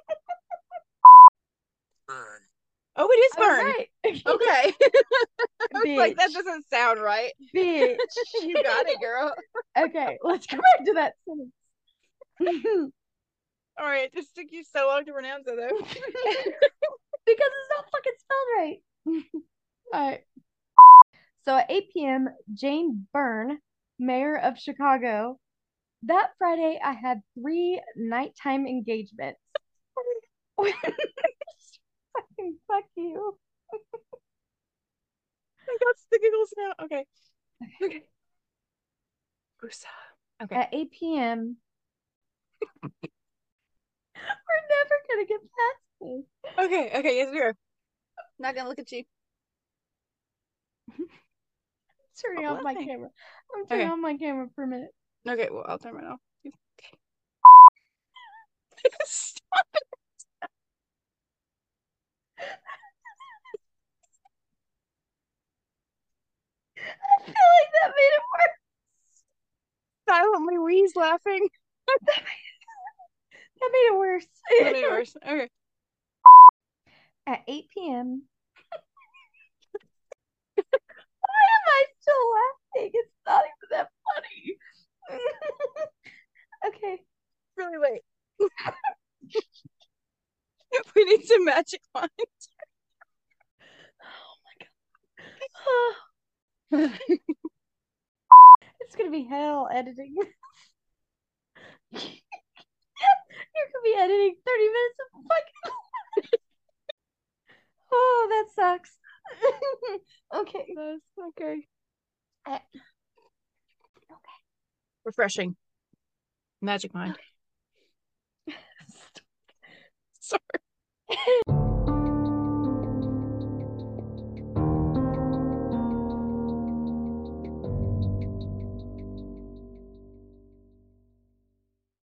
Burn. Oh, it is I was Byrne. right. Okay. I was like, that Bitch. doesn't sound right. Bitch. You got it, girl. Okay, let's go back to that sentence. All right, it just took you so long to pronounce it, though. Because it's not fucking spelled right. All right. So at eight p m, Jane Byrne, mayor of Chicago. That Friday, I had three nighttime engagements. Fucking fuck you. I got the giggles now. Okay. Okay. Usa. Okay. At eight p m, we're never gonna get past this. Okay. Okay. Yes, we are. Not gonna look at you. Turning Oh, off my why? camera. I'm turning Okay. off my camera for a minute. Okay. Well, I'll turn it off. Okay. Stop. I feel like that made it worse. Silently wheeze laughing. That made it worse. That made it worse. Okay. At eight p m Why am I still laughing? It's not even that funny. Okay. Really late. We need some magic wand. Oh my god. It's gonna be hell editing. You're gonna be editing thirty minutes of fucking. Oh, that sucks. Okay. Yes, okay. Uh, Refreshing. Magic mind. Sorry.